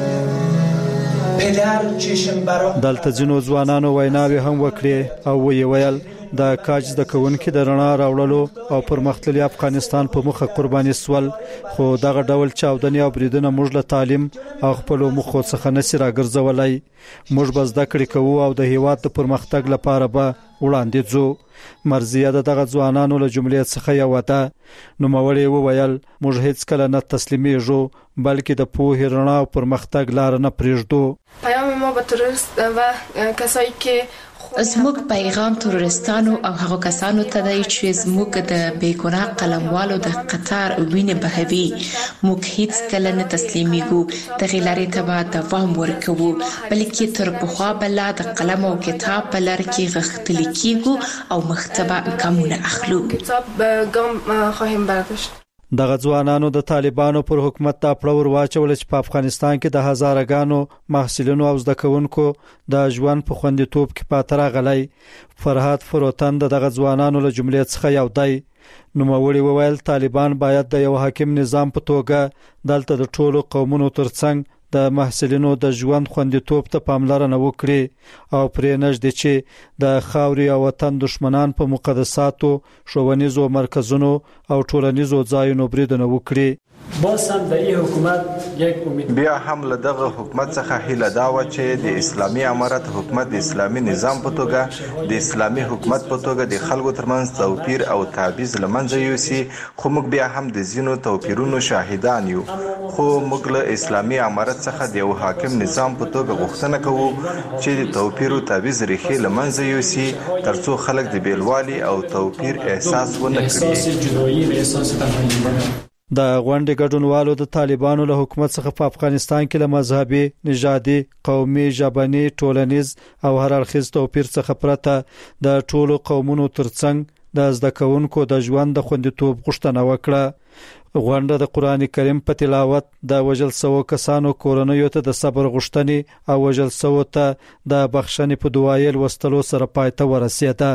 پدر چشم برا. دلته ځینو ځوانانو ویناوي هم وکړي او ویل د کاج د کوونکې د رڼا راوړلو او پرمختللي افغانستان په مخه قرباني سول خو دغه ډول چاودنې او بریدونه موږ له تعلیم او خپل مخو څخه نسی راګرځولای. موږ به زده کړې کوو او د هیواد د پرمختګ لپاره به وړاندې ځو. مرزیه دغه ځوانانو له جملې څخه یو ده. نو مولوی وویل موږ هیڅ کله نه تسلیمیږو بلکې د پوهې رڼا او پرمختګ لار نه پرېږدو. پیام ما به تروریست و کسایی که زموږ پیغام تروریستانو او هغو کسانو ته دی چې زموږ د بیګناه قلموالو د قطار وینې بهوي موږ هیڅ کله نه تسلیمیږو دغې لارې ته به دوام ورکوو بلکې تر پخوا به لا د قلم او کتاب په لار کې غښتلي کیږو او مخته به ګامونه اخلو. کتاب ګام خواهیم برداشت. دغه ځوانانو د طالبانو پر حکومت ته پړه ور واچول چې په افغانستان کې د هزارهګانو محصلینو او زده کوونکو د ژوند په خوندیتوب کې پاتې راغلی. فرهاد فروتن دغه ځوانانو له جملې څخه یو دی. نوموړي وویل طالبان باید د یو حاکم نظام په توګه دلته د ټولو قومونو ترڅنګ د محصلینو د ژوند خوندیتوب ته پاملرنه وکړي او پرې نږدې چې د خاوري او وطن دشمنان په مقدساتو ښوونیزو مرکزونو او ټولنیزو ځایونو بریدونه وکړي. باز هم در این حکومت یک امید بیا هم له دغه حکومت څخه هیله دا و چې د اسلامي امارت حکومت د اسلامي نظام په توګه د اسلامي حکومت په توګه د خلکو ترمنځ توپیر او تابعیض لمنځه یوسي خو موږ بیا هم د ځینو توپیرونو شاهدان یو خو موږ له اسلامي امارت څخه د یو حاکم نظام په توګه غوښتنه کوو چې د توپیر او تابعیض ریښې لمنځه یوسي ترڅو خلک د بیلوالي او توپیر احساس ونه کړي. د غونډې ګډونوالو د طالبانو له حکومت څخه په افغانستان کې له مذهبي، نژادي، قومي، ژبني، ټولنیز او هر اړخیز توپیر څخه پرته د ټولو قومونو ترڅنګ د زده کوونکو د ژوند د خوندیتوب غوښتنه وکړه. غونډه د قران کریم په تلاوت، د وژل شوو کسانو کورنیو ته د صبر غوښتنې او وژل شوو ته د بخښنې په دعایل وستلو سره پای ته ورسېده.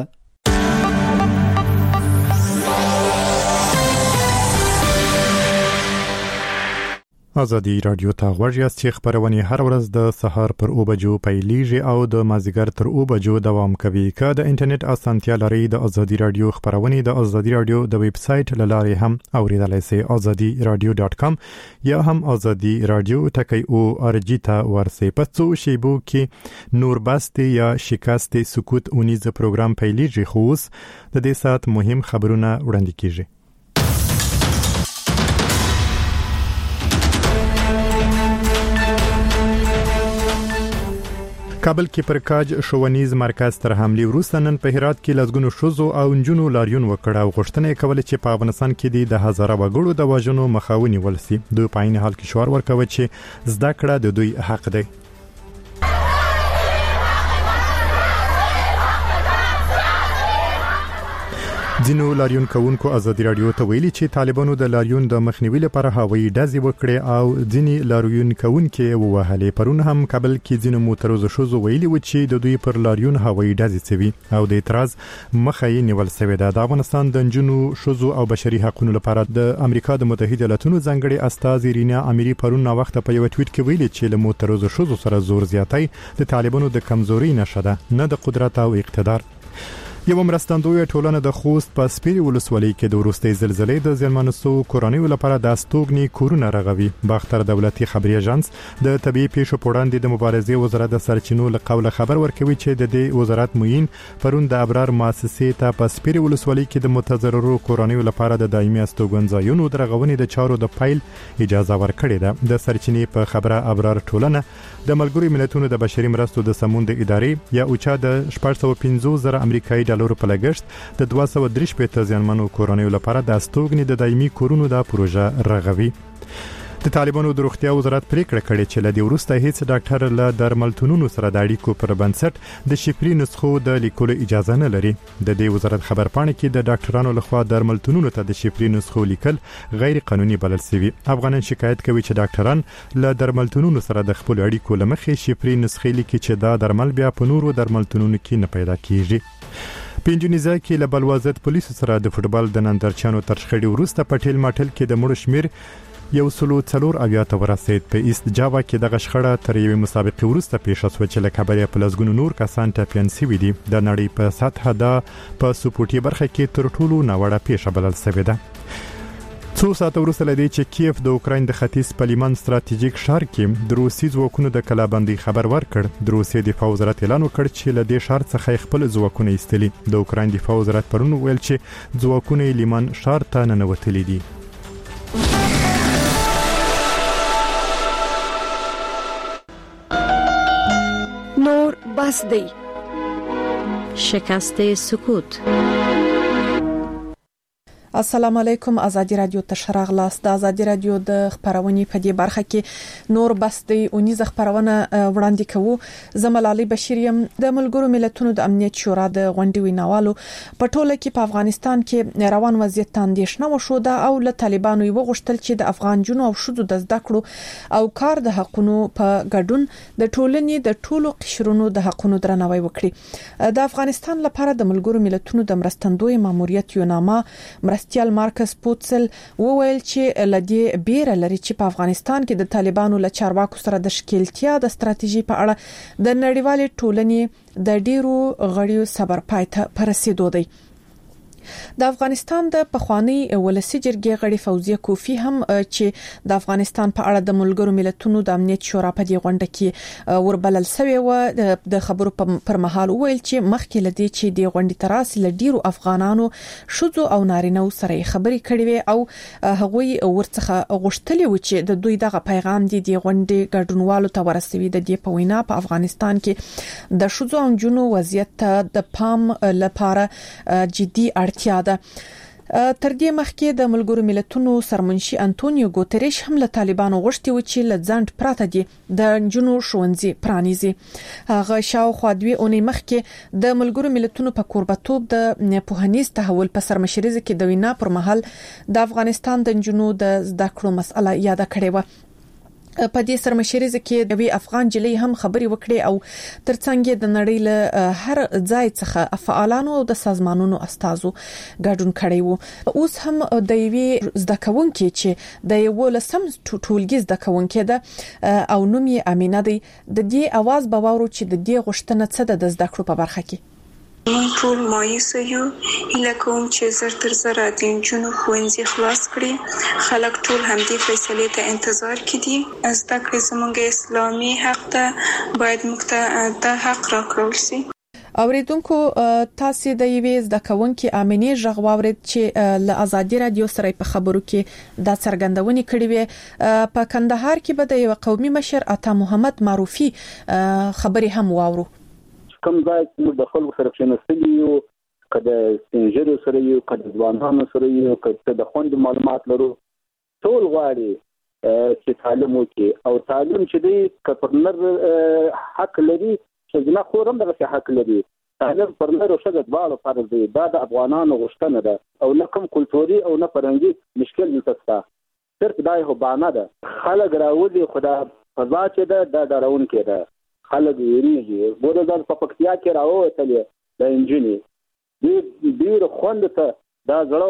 ازادي رادیو ته غوږ یاست چې خبرونه هر ورځ د سهار پر 9 بجو پیلیږي او د مازیګر تر 9 بجو دوام کوي. که د انټرنیټ اسانتیا لري د ازادي رادیو خبرونه د ازادي رادیو د ویب سټ لاره هم اوریدلای شئ azadiradio.com یا هم ازادي رادیو ټکی او ارجی ته ورسئ. په څو شیبو کې نور بست یا شکست سکوت اونیز پروګرام پیلیږي خو د دې سات مهم خبرونه وړاندې کیږي. کابل کې پر کاج شوونیز مرکز تر حمله وروسته نن په هرات کې لږونو شوزو او انجونو لاریون وکړه او غوښتنه کوله چې په افغانستان کې د هزاره وګړو د واجنو مخاوني ولسی. دوی په عین حال کې شعار ورکوي چې زده کړه د دوی حق دی. ځینو لاریون کوونکو ازادي رادیو ته ویلي چې طالبانو د لاریون د مخنیوي لپاره هوایي ډزې وکړې او ځینی لاریون کوونکو ووهلې. پرون هم کابل کې ځینو موټروز شوزو ویلي و چې د دوی پر لاریون هوایي ډزې سوي او د اعتراض مخه یې نیول شوې ده. د افغانستان د جنو شوزو او بشري حقوقو لپاره د امریکا د متحده ایالاتونو ځانګړي استاذ رینا اميري پرون نو وخت په یو ټویټ کې ویلي چې له موټروز شوزو سره زور زیاتی د طالبانو د کمزوري نشه ده نه د قدرت او اقتدار. یو مرستندوی ټولنه د خوست په سپیری ولسوالۍ کې د وروستۍ زلزلې د زیانمنسو کورنیو لپاره د استوګنی کورونه رغوي. باختر دولتي خبري اژانس د طبي پیښو په وړاندې د مبارزې وزارت د سرچینو له قوله خبر ورکوي چې د دې وزارت موین پرون د ابرار مؤسسې ته په سپیری ولسوالۍ کې د متضررو کورنیو لپاره د دایمي استوګن ځایونو د رغونې د چارو د فایل اجازه ورکړې ده. د سرچینې په خبره ابرار ټولنه د ملګرو ملتونو د بشري مرستو د سمون د ادارې یا اوچا د 450,000 امریکایي ډالر په لګښت د 233 ځانمنو کورنیو لپاره د استوګنې د دایمي کورونو د پروژه رغوي. د طالبانو د روغتیا وزارت پریکړه کړې چې لدی ورسته هیڅ ډاکټر له درملتونونو سره د اړیکو پر بنسټ د شفري نسخو د لیکلو اجازه نه لري. د دې وزارت خبرپاڼه کې د ډاکټرانو لخوا درملتونونو ته د شفري نسخو لیکل غیر قانوني بلل شوی. افغانان شکایت کوي چې ډاکټران له درملتونونو سره د خپل اړیکو لمخې شفري نسخې لیکي چې دا درمل بیا په نورو درملتونونو کې نه پیدا کیږي. په انډونیزیا کې له بلوازت پولیسو سره د فوتبال د نندارچانو تر شخړې وروسته په ټیل ماټل کې د مړو شمیر 104 ته ورسید. په ایست جاوا کې د غشخړه تر یوې مسابقې وروسته پیښه شوه چې له کبریا په لسګونو نور کسان ټپيان شوي دي. د نړۍ په سطحه دا په سپورټي برخه کې تر ټولو ناوړه پیښه بلل شوې ده. څو ساعته وروسته لدی چې کیف د اوکراین د ختیځ په لیمان ستراتیژیک ښار کې د روسي ځواکونو د کلابندۍ خبر ورکړ. د روسي دفاع وزارت اعلان وکړ چې له دې ښار څخه خپل ځواکونه ایستلي. د اوکراین دفاع وزارت پرون ویل چې ځواکونه لیمان ښار ته ننوتلي دي. نور بس دی. شکست سکوت. السلام علیکم. ازادي رادیو ته شراغلاست. د ازادي رادیو د خبرونې په دې برخه کې نور بستی اونیز خبرونه وړاندې کوو. زملالي بشیریم د ملګرو ملتونو د امنیت شورا د غونډې ویناوالو په ټوله کې په افغانستان کې روان وضعیت ته اندېښنه وشوده او له طالبانو یې وغوښتل چې د افغان جنو او شذو د زده کړو او کار د حقونو په ګډون د ټولنې د ټولو قشرونو د حقونو درناوی وکړي. د افغانستان لپاره د ملګرو ملتونو د مرستندوی ماموریت یونامه مرستیال مارکس پوتسل وویل چې لدی بیره لري چې په افغانستان کې د طالبانو له چارواکو سره د شکلتیا د ستراتیژي په اړه د نړیوال ټولنې د ډیرو غړیو صبر پای ته رسیدو دی. د افغانستان د پخوانی ولسی جرګې غړي فوزیه کوفی هم چې د افغانستان په اړه د ملګرو ملتونو د امنیت شورا په دې غونډه کې وربلل سوی و د خبرو پر مهال ویل چې مخکې لدی چې د غونډې تراس لډیرو افغانانو شذو او نارینه سره خبرې کړې وي او هغوی ورڅخه غوښتلې و چې د دوی دغه پیغام د غونډې ګډونوالو ته ورسوي. د دې په وینا په افغانستان کې د شذو او جنو وضعیت د پام لپاره جدي اړتیا ده. تر دې مخکې د ملګرو ملتونو سرمنشي انټونیو ګوتریش هم له طالبانو غوښتي و چې له ځنډ پراته دي د جنو ښوونځي پرانیزي. هغه شاوخوا 2 اونۍ مخکې د ملګرو ملتونو په کوربتوب د پوهنیز تحول په سرمشريزه کې د وینا پر مهال د افغانستان د جنو د زده کړو مسله یاد کړې و. په دې سرمشريزه کې د وی افغان جلې هم خبري وکړي او ترڅنګ د نړۍ له هر ځای څخه فعالانو او د سازمانونو استازو ګډون کړي وو. اوس هم د وی زده کوونکي چې د یو لسم ټولګي زده کوونکي ده او نوم یې امینه دی د دې आवाज باورو چې د دې غوښتنه څه ده د زده کړو په برخه کې. من ټول مایوسه یو هیله کوم چې زر تر زره د جنو ښوونځي خلاص کړي. خلک ټول همدې فیصلې ته انتظار کړي. زده کړې زموږ اسلامي حق ده، باید موږ ته د حق راکړل شي. اوریدونکو تاسو د یوې زده کوونکي امینه ژغ واورید چې له ازادي رادیو سره په خبرو کې د څرګندونې کړې وي. په کندهار کې به د یو قومي مشر عطا محمد معروفي خبري هم واورو. کوم ځای چې د خلکو سره کېناستلي یو کله سنجرو سره یو کله ځوانانو سره یو کله د خوند معلومات لرو ټول غواړي چې تعلیم وکړي او تعلیم چې دی کپرنر حق لري چې جنا خورم دغه حق لري. تعلیم پر نر او شګه دواړو فرض دی. دا د افغانانو غوښتنه ده او نه کوم کلتوري او نه فرهنګي مشکل نشته. صرف دا یو بهانه ده. خلک راوځي خدا فضا چې ده د ډارون کې ده. خلک یریږي. بوده په پکتیا کې راووتلې د انجینی ډیر خوند ته دا زړه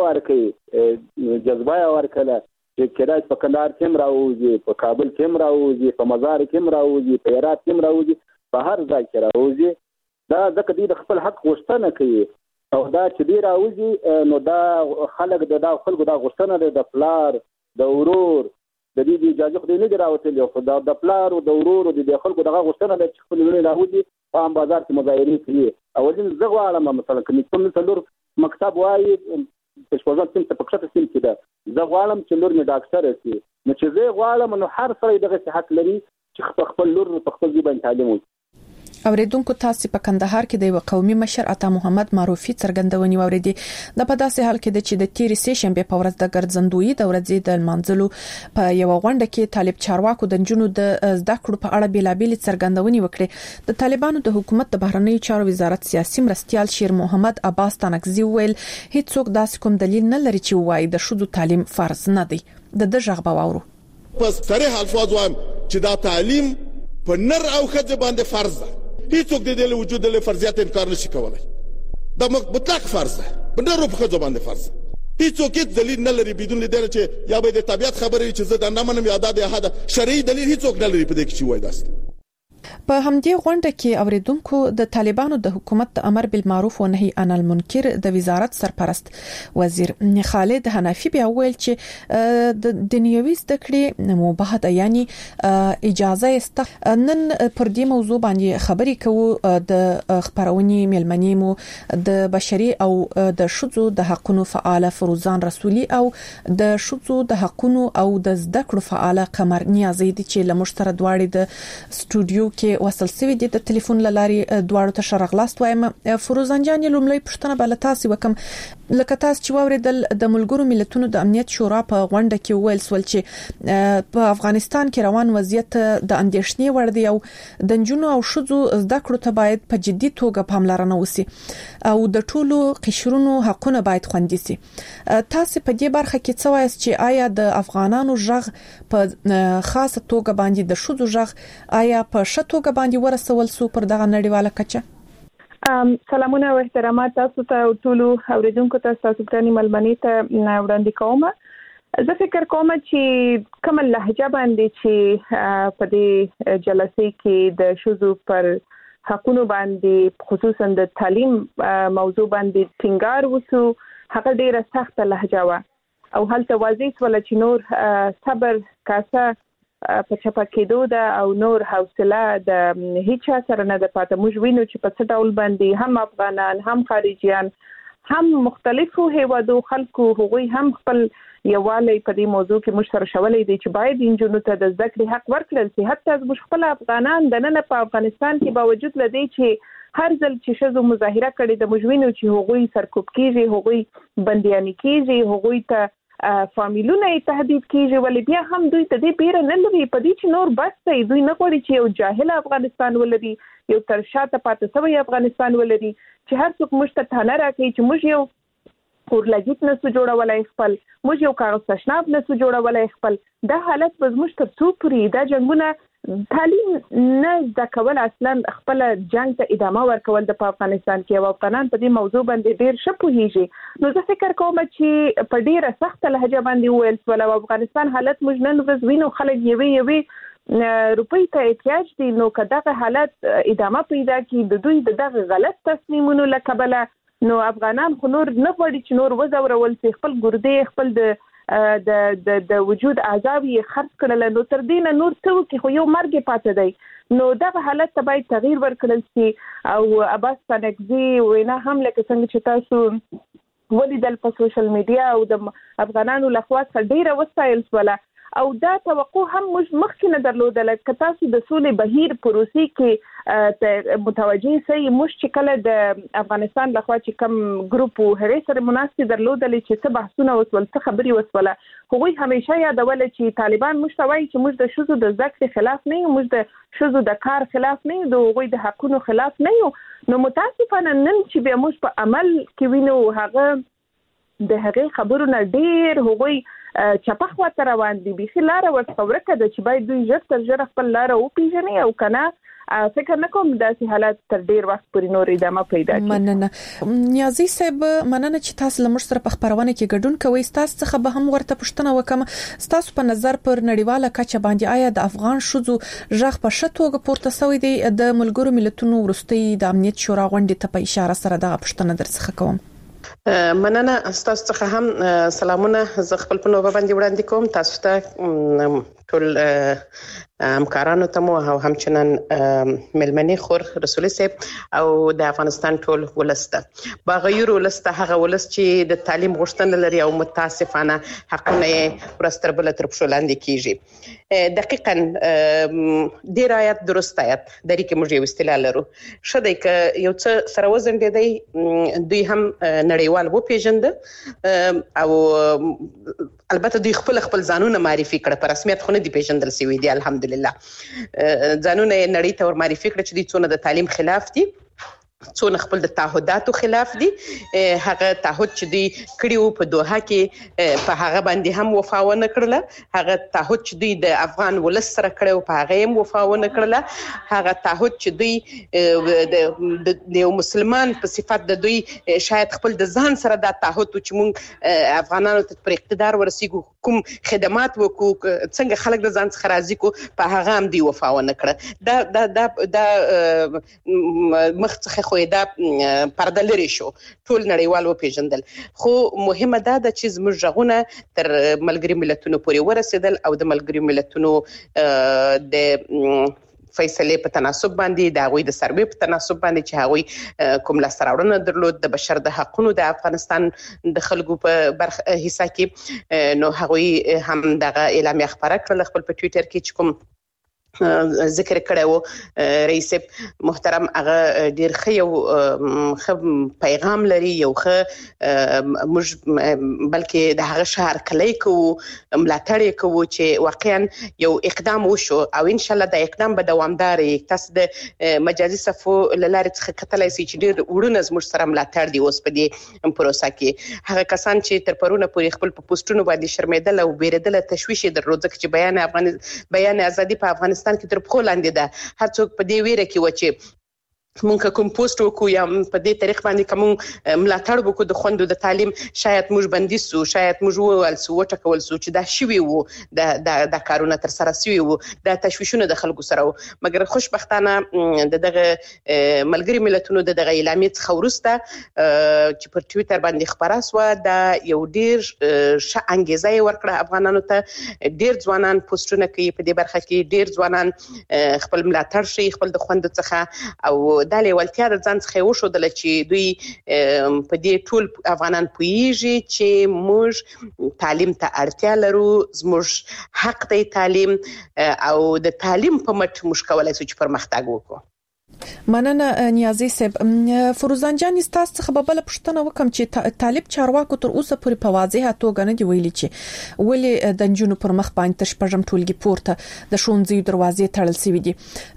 ورکړي جذبه ورکړه چې کله په کندهار کې راوځي، په کابل کې راوځي، په مزار کې راوځي، په هرات کې راوځي، په هر ځای کې راوځي. دا ځکه د خپل حق غوښتنه کوي او دا چې دی راوځي نو دا خلک د خلکو دا غوښتنه ده د پلار د ورور د دې اجازه خو نه دراوتل یو خدای د پلار او د ورور د خلکو دغه غوښتنه ده چې خپل لوري راوځي په بازار کې مظاهره کوي. اولین زغ عالم مثلا کوم څلور مکتب وایي په شپږم سیم ته پکښه سیم کې ده زغ عالم چې لور نه ډاکټر شي نو چې زغ عالم نو هر سړی دغه حق لري چې خپل لور په خپل ځای باندې تعلیم وکړي. اوریدونکو تاسو په کندهار کې د یو قومي مشر عطا محمد معروفي څرګندونې واوریدي. د په داسې حال کې چې د تیرې سه شنبه په ورځ د ګرځندوی د ورځې د منځلو په یو غونډه کې طالب چارواکو د جنونو د زده کړو په اړه بیلابېل څرګندونې وکړې. د طالبانو د حکومت د بهرنیو چارو وزارت سیاسي مرستيال شیر محمد عباس تنکزي ویل هیڅوک داسې کوم دلیل نه لري چې وایي د شذو تعلیم فرض نه دی. د ژغ باورو پس صریح الفاظ وایم چې دا تعلیم په نر او ښځه باندې فرض ده. هیڅوک د دې وجود له فرضیات انکار نشي کولای. دا مطلق فرض ده. په نر او ښځه باندې فرض ده. هیڅوک هیڅ دلیل نه لري بدون دې چې یا به د طبيعت خبرې چې زه د نه منم یا د احد شرعي دلیل هیڅوک نه لري په دې کې چې وایي داست. په همدې غونډه کې اوریدونکو د طالبانو د حکومت د امر بالمعروف و نهي عن المنکر د وزارت سرپرست وزیر خالد حنفي بیا ویل چې د دنیوي زده کړې مباح ده، یعنی اجازه است. نن پر دې موضوع باندې خبرې کوو د خبرونې ملمنې مو د بشري او د شذو د حقوقو فعال فروزان رسولي او د شذو د حقوقو او د زده کړو فعال قمر نیازي دي چې لمشتره دواړي د سټوډیو کې وصل سوي دي. د ټلیفون لاري دواړو ته شرغلاست وایم. فروزان جان لومړی پښتنه بل تاسو وکم لکه تاسو چې واوریدل د ملګرو ملتونو د امنیت شورا په غونډه کې ویل سول چې په افغانستان کې روان وضعیت د اندېښنې وړ دی او د جنونو او شذو زده کړو ته باید په جدي توګه پاملرنه وشي او د ټولو قشرونو حقونه باید خوندي شي. تاسو په دې برخه کې څه وایي چې آیا د افغانانو ژغ په خاصه توګه باندې د شذو ژغ آیا په شتوګه باندې ورسول سو پر دغه نړیواله کچه؟ سلامونه او احترامات تاسو ته ټول اوریدونکو ته تاسو ته ملمنې ته وړاندې کوم. زه فکر کوم چې کوم لهجه باندې چې په دې جلسې کې د شذو پر حقوقو باندې خصوصا د تعلیم موضوع باندې ټینګار وسو هغه ډیره سخته لهجه و او هلته واضح ول چې نور صبر کاسه په چپا کېدو ده او نور حوصله د هیڅ سره نه ده پاتې. موږ وینو چې په څه ډول باندې هم افغانان هم خارجيان هم مختلفو هیوادو خلکو هغوی هم خپل یووالی په دې موضوع کې موږ سره شولې دي چې باید انجونو ته د ذکر حق ورکړل شي. حتی موږ خپل افغانان د نن په افغانستان کې باوجود لدی چې هر ځل چې شزو مظاهره کړي د موږ وینو چې هغوی سرکوب کیږي، هغوی بندياني کیږي، هغوی ته فامیلونه تهدید کیږي، ولې بیا هم دوی ته دې پیره نه لري په دې چې نور بس دی. دوی نه غواړي چې یو جاهل افغانستان ولري، یو تر شاته پاتې شوی افغانستان ولري چې هر څوک موږ ته ثانه راکړي چې موږ یو اورلګیت نسو جوړولای خپل، موږ یو کاغذ تشناب نسو جوړولای خپل. دا حالت به موږ تر څو پورې دا جنگونه تعلیم نه زده کول اصلا خپل جنگ ته ادامه ورکول د افغانستان کې او افغانان په دې موضوع باندې ډیر ښه پوهیږي. نو زه فکر کوم چې په ډیره سخت لهجه باندې ویل سول او افغانستان حالت موږ نن ورځ وینو خلک یوي روپی ته احتیاج دي. نو که دغه حالت ادامه پیدا کړي د دوی دغه غلط تصمیمونو لکبله نو افغانان خو نور نه غواړي چې نور وزورول شي، خپل ګردې خپل د وجود اعضاء یې خرڅ کړل. نو تر دې نه نور څه وکړي خو یو مرګ پاتې دی. نو دغه حالت ته باید تغییر ورکړل شي او عباس ستانکزي وینا هم لکه څنګه چې تاسو ولیدل په سوشل میډیا او د افغانانو لخوا ډیره وسایل سوله او دا توقع هم موږ مخکې نه درلودل. که تاسو د سولې بهیر پروسې کې متوجه سئ، موږ چې کله د افغانستان لخوا چې کم ګروپ هغه سره مناسب درلودل چې څه بحثونه وسول، څه خبري وسوله، هغوی همیشه یادول چې طالبان موږ ته وایي چې موږ د شذو د ذکر خلاف نه یو، موږ د شذو د کار خلاف نه یو، د هغوی د حقونو خلاف نه یو. نو متاسفانه نن چې بیا موږ په عمل کې وینو هغه د هغه خبرو نه ډیر هغوی چپه خواته روان دي. بيخي لاره ورته ورکه ده چې باید دوی ژر تر ژره خپل لاره وپیژني او کنه فکر نه کوم داسې حالات تر ډیر وخت پورې نور ادامه پیدا کړي. مننه نیازي صاحب، مننه چې تاسو لمر سره په خبرونه کې ګډون کوئ. تاسو څخه به هم ورته پوښتنه وکم، تاسو په نظر پر نړیواله کچه باندې آیا د افغان شذو ژغ په شتوګه پورته شوی دی؟ د ملګرو ملتونو ورستي د امنیت شورا غونډې ته په اشاره سره دا پوښتنه درڅخه کوم. مننه تاسو څخه هم سلامونه. زه خپل په نوبه باندې وړاندې کوم تاسو ته ټول همکارانو ته مو او همچنان ملمنې خور رسولي صاحب او د افغانستان ټول ولسته باغیر ولسته هغه ولس چې د تعلیم غوښتنه لري او متاسفانه حقونه یې ورستر بل تر پښو لاندې کیږي. دقیقاً ډیر آیات درست آیات درې کې موږ یو استدلال لرو. شته ک یو څه سره وزن دی دوی هم نړیوال وو پیژند او البته دوی خپل ځانونه معرفي کړ، په رسمیت خو نه دی پیژندل شوی دی الحمدلله. ځانونه نړۍ ته ور معرفي کړ چې دوی څونه د تعلیم خلاف دي، څونه خپل د تعهداتو خلاف دي. هغه تعهد چې دوی کړیو په دوحه کې په هغه باندې هم وفا ونه کړله، هغه تعهد چې دوی د افغان ولس سره کړو په هغه هم وفا ونه کړله، هغه تعهد چې دوی د یو مسلمان په صفت د دوی شاید خپل د ځان سره دا تعهد چې موږ افغانانو ته پر اقتدار ورسیږو، کوم خدمات وکړو، څنګه خلک د ځان څخه راضي کو، په هغه هم دوی وفا ونه کړه. دا مخ څخه خو دا پرده لري شو، ټول نړیوال وپیژندل. خو مهمه دا ده چې زموږ ژغونه تر ملګری ملتونو پورې ورسېدل او د ملګری ملتونو د فیصله په تناسب باندې د هغوی د سروې په تناسب باندې چې هغوی کوم لاسته راوړنه درلود د بشر د حقوقو د افغانستان د خلکو په برخه حصہ کې، نو هغوی هم دغه اعلامیه خبره کړل خپل په ټوئیټر کې چې کوم ذکر کړو رئیس محترم. هغه ډیر ښه یو پیغام لري، یو ښه موږ بلکې د هغه شهر کلی کو ملاتړ کوو چې واقعا یو اقدام وشو او ان شاء الله د اقدام به دوامدار وي. تاسو د مجازي صفو لارې څخه کتلای شئ چې ډیر وړونه زموږ سره ملاتړ دي اوس په دې پروسه کې. هغه کسان چې تر پرونه پورې خپل په پوسټونو باندې شرمېدل او بیرېدل تشویش درلود چې بیان ازادي په افغانستان کې تر پخو لاندې ده. هر څوک په دې ویره کې و چې مونږ کوم پوسټ وکړو یا په دې طریق باندې کوم ملاتړ وکړو د خوندو د تعلیم شاید موږ بندي سو شاید موږ وویل سو وټکول سو چې دا شوی وو د کارونه تر سره شوی وو د تشویشونو د خلکو سره وو مګر خوشبختانه دغه ملګری ملتونو دغه اعلامیه څخه وروسته چې پر ټوئیټر باندې خبره سو دا یو ډیر ښه انګیزه ورکړه افغانانو ته ډیر ځوانان پوسټونه کوي په دې برخه کې ډیر ځوانان خپل ملاتړ شي خپل د خوند څخه او د لیوالتیا د ځان څخه وشودل چې دوی په دې ټول افغانان پوهیږي چې موږ تعلیم ته اړتیا لرو زموږ حق دی تعلیم او د تعلیم په مټ موږ کولای شو چې پرمختګ وکړو مننه نیازي صاحب فروزان جان تاسو څخه به بل پښتنه وکم چې طالب چارواکو تر اوسه پورې په واضحه توګه نه دی ویلي چې ولې د جنونو پر مخ باندې تشپږم ټولګي پورته د شونځي دروازې تړل سوي دي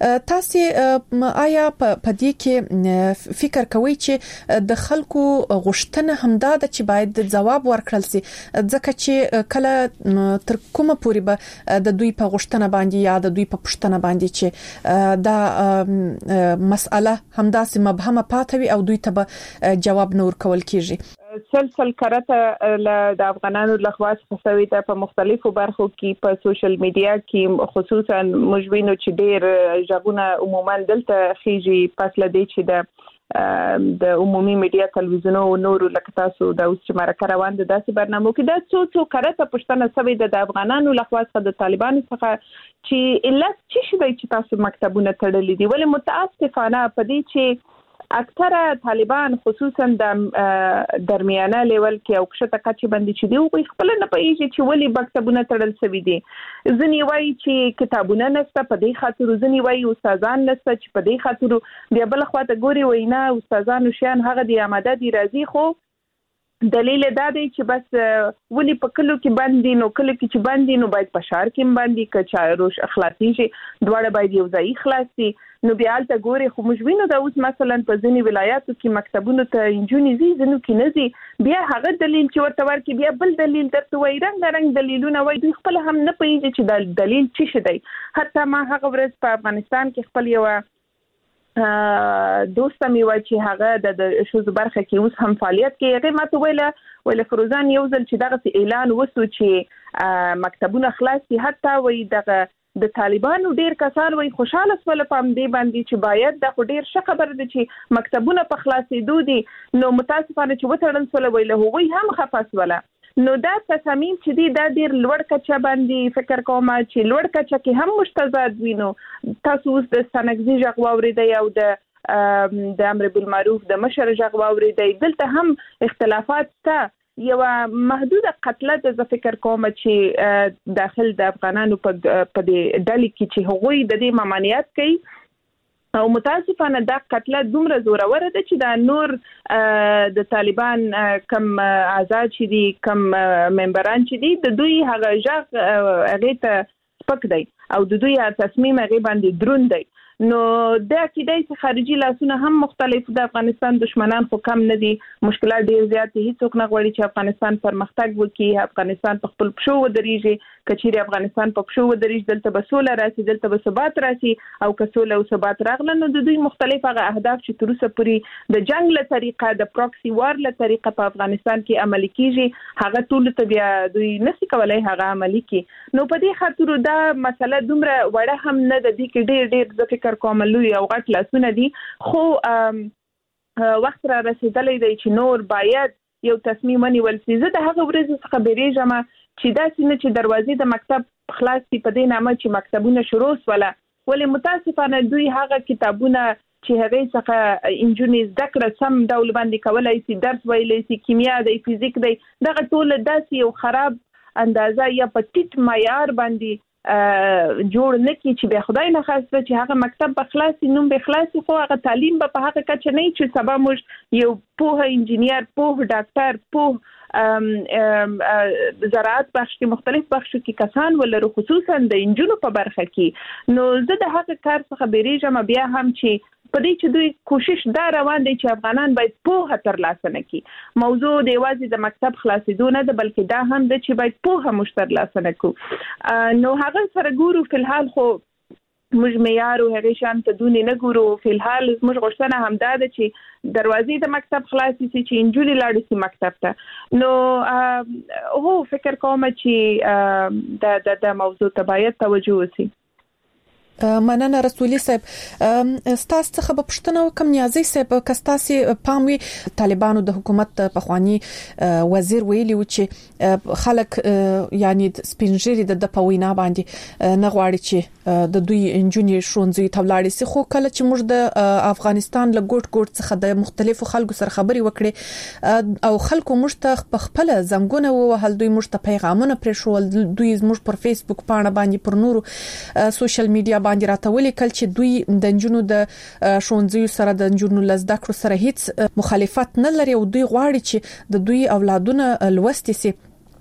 تاسو آیا په دې کې فکر کوئ چې د خلکو غوښتنه همدا ده چې باید جواب ورکړل شي ځکه چې کله تر کومه پورې به د دوی په غوښتنه باندې یا د دوی په پښتنه باندې چې دا مسأله همداسې مبهمه پاتوي او دوی ته به جواب نور کول کیږي سلسل کرته د افغانانو لخوا څخه د په مختلفو برخو کې په سوشل میډیا کې خصوصا مجوینو چې ډېر ژغونه عموما دلته خيږي پس لدی چې د عمومي میډیا تلویزیون او نور لکه تاسو د اوس چې مرکه روان ده داسې برنامو کې د څو کرته پښتنه سوي د افغانانو لخوا څخه د طالبانو څخه چې علت څه شي چې تاسو مکتبونه تړلې دي ولې متاسفانه په دې چې اکثره طالبان خصوصا د درمیانه لیول کې او کښته کچې باندې چې دی خپل نه پېږي چې ولې مکتبونه تړل شوي دي ځنی وایي چې کتابونه نشته په دې خاطر ځنی وایي استادان نشته چې په دې خاطر بیا بل خواته ګوري وینا استادانو شان هغه دی آماده دي راځي خو دلیل دا دی چې بس ولي په کلو کې باندې نو کلو کې چې باندې نو باید په شهر کې باندې کچا روش اخلاصي شي دواړه باید یو ځای خلاصي نو بیا البته ګوري خو موږ وینو دا اوس مثلا په ځینی ولایاتو کې مکتبونو ته انجونی زینو کې نه زی بیا هغه دلیل چې ورته ورکې بیا بل دلیل درته وایي رنګ دلیلونه وایي دوی خپل هم نه پېږي چې دا دلیل څه شي دی حتی ما هغه ورځ په افغانستان کې خپل یو دوست مې و چې هغه د شوز برخه کې اوس هم فعالیت کوي هغه ماته ویله فروزان یو ځل چې دغه اعلان وسو چې مکتبونه خلاص دي حتی وایي دغه د طالبانو ډیر کسان وایي خوشاله سول په دې باندې چې باید د ډیر ښه خبره ده چې مکتبونه په خلاصېدو دي نو متاسفانه چې وتړل سول ویله هغوی هم خفاس ولا نو دا تصامیم چې دی دا ډیر لوړ کچه باندې فکر کوم چې لوړ کچه کې هم مشتزاد وینو تاسو اوس د سنگزي ژغ واورېدئ او د امر بالمعروف د مشر ژغ واورېدئ دلته هم اختلافات ته یو محدود قتله د فکر کوم چې داخل د افغانانو په دې ډلې کې چې هغوی د دې ممانعت کوي او متاسفانه دا قتله دومره زورور ده چې دا نور د طالبان کم آزاد چې دي کم ممبران چې دي د دوی هغه ژغ هغه ته سپک دی او د دوی تصمیم هغه باندې دروند دی نو دا کېدای چې خارجي لاسونه هم مختلف د افغانستان دشمنان خو کم نه دي مشکلات ډیر زیات دي هیڅوک نه غواړي چې افغانستان پرمختګ وکړي افغانستان په خپل پښو ودرېږي کچېرې افغانستان په پښو ودرېږي دلته به سوله راشي دلته به ثبات راشي او که سوله او ثبات راغله نو د دوی مختلف هغه اهداف چې تر اوسه پورې د جنگ له طریقه د پروکسي وار له طریقه په افغانستان کې عملي کیږي هغه ټول ته بیا دوی نشي کولای هغه عملي کړي نو په دې خاطر دا مسله دومره وړه هم نه ده چې ډیر ځکه کوم لوی او غټ لاسونه دي خو وخت را رسیدلې دی چې نور باید یو تصمیم ونیول شي زه د هغه ورځې څخه بیریږم چې دا څنګه چې دروازې د مکتب خلاص په دې نامه چې مکتبونه شروع ولا ولې متاسفانه دوی هغه کتابونه چې هغه څخه انجونی ذکر سم ډول باندې کولای شي درس ویلای شي کیمیا دی فزیک دی دغه ټول داسې یو خراب اندازه یا په ټیټ معیار باندې جوړ نه کی چې به خدای نه خواسته چې هغه مکتب به خلاصي نوم به خلاصي خو هغه تعلیم به په هغه کچه نه چې سبا موږ یو پوه انجینیر پوه ډاکټر پوه زراعت بخش کې مختلف بخشو کې کسان ولرو خصوصا د انجونو په برخه کې نو زه د هغه کار څخه بیریږم بیا هم چې په دې چې دوی کوشش دا روان دي چې افغانان باید پوهه ترلاسه نکړي موضوع د یوازې د مکتب خلاصېدو نه ده بلکې دا هم ده چې باید پوهه موږ ترلاسه نکړو نو هغه سره ګورو فلحال خو موږ معیار او هغه شان ته دونې نه ګورو. فلحال موږ غوښتنه همدا ده چې دروازې د مکتب خلاصې شي چې انجونې لاړې شي مکتب ته. نو هو فکر کوم چې د موضوع ته باید توجه وشي. مننه رسولي صاحب. ستاسو څخه په پښتنه وکم نیازي صاحب کستاسي پاموي طالبانو د حکومت پخوانی وزیر ویلي و چې خلک یعنی سپینجری د پوینا باندې نه غواړي چې د دوی انجونې شونځي تولاړي سي. خو کله چې موږ د افغانستان له ګوټ څخه د مختلفو خلکو سره خبري وکړي او خلکو موږ ته خپل زنګونه وهل دوی موږ ته پیغامونه پرېښول. دوی موږ پر فیسبوک پاڼه باندې پر نورو سوشل میډیا باندې راټولې کل چې دوی د انجونو د شونځي سره د انجونو لزده کړو سره هیڅ مخالفت نه لري او دوی غواړي چې د دوی اولادونه لوستي سي.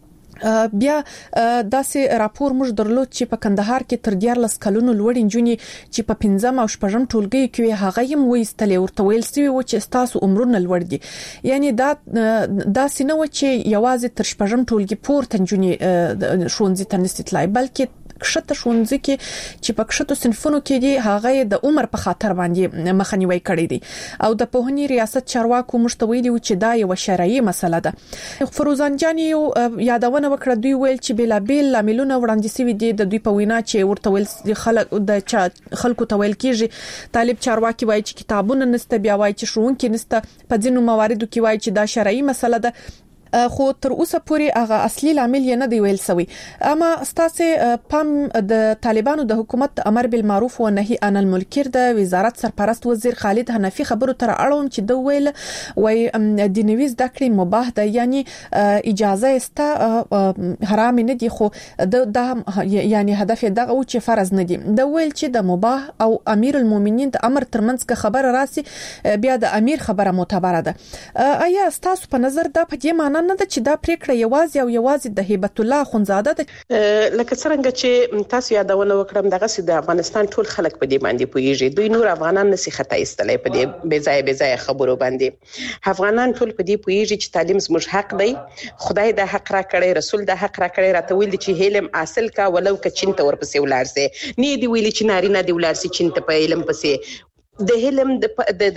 بیا داسې راپور موږ درلود چې په کندهار کې تر 14 کلونو لوړ انجونې چې په 15 او 16 ټولګي کې هغه یې وېستلې ورته ویل سوي و چې تاسو عمرونه لوړ دي. یعنی دا داسې نه و چې یوازې تر 16 ټولګي پورته انجونې شونځي ته نستلای بلکې کښته شونځي کې چې په کښته صنفونو کې دي هغه د عمر په خاطر باندې مخنیوي کړی دي. او د پوهنې ریاست چارواکو مشتویلي و چې دا یو شرعي مسله ده. فروزان جان یو یادونه وکړه دوی ویل چې بلابل لاملونه وړاندې سوي دي د دوی په وینا چې ورته ویل خلکو ته ویل کیږي طالب چارواکي وایي چې کتابونه نسته بیا وایي چې ښوونکي نسته په ځینو مواردو کې وایي چې دا شرعي مسله ده. خو تر اوسه پورې هغه اصلي لامل یې نه دی ویل سوی. اما ستاسو پام د طالبانو د حکومت امر بالمعروف و نهي عن المنکر د وزارت سرپرست وزیر خالد حنفي خبرو تر اړوند چې د ویل وای د نویز د کړې مباح ده یعنی اجازه است حرام نه دي خو د یعنی هدف دغه او چې فرض نه دي. د ویل چې د مباح او امیر المؤمنین د امر ترمنځ خبره راسي بیا د امیر خبره معتبره ده. آیا تاسو په نظر دا په دې معنی نه ده چې دا پریکړه یوازې د هیبت الله خونزاده ده؟ لکه څنګه چې تاسو یادونه وکړم دغه سي د افغانستان ټول خلک په دې باندې پويږي. دوی نور افغانان نسی خطا ایستلای په دې بې ځای خبرو باندې. افغانان ټول په دې پويږي چې تعلیم زموږ حق دی. خدای د حق را کړی، رسول د حق را کړی، راته ویل چې علم حاصل کا ولو که چین ته ورپسې ولارسه. نه دی ویل چې نارینه دی ولارسه چین ته په علم پسې. د علم د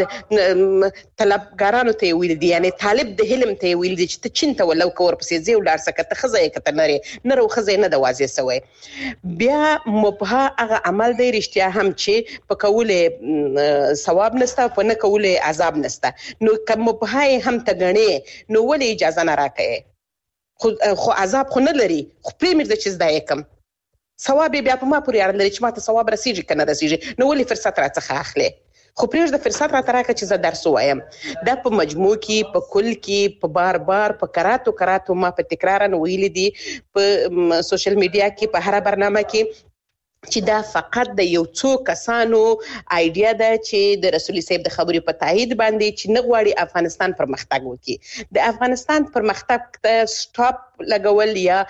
طلبګارانو ته ویل دي یعنی طالب د علم ته ویل دي چې ته چین ته ولو کور پسې زی ولار سکه خزه کته نره خزه نه د واځي سوی. بیا مبها هغه عمل دی رښتیا هم چې په کوله ثواب نسته په نه کوله عذاب نسته. نو کوم مبها هم ته غني نو ولې اجازه نه راکې خو عذاب خو نه لري خو پریمیر د چیز دای کم ثواب بیا په ما پورې اړه لري چې ما ته ثواب رسیږي کنه رسیږي نو ولې فرصت راڅخه اخلي. خو پرېږ د فرصت را تراکه چې زه درس وایم دا په مجموع کې په کل کې په بار په کراتو ما په تکرارن ویل دي په سوشل میډیا کې په هر برنامه کې چې دا فقط د یو څو کسانو ایډیا ده چې د رسول صاحب د خبرې په تایید باندې چې نه غواړي افغانستان پرمختګ وکړي. د افغانستان پرمختګ ته سټاپ لګول یا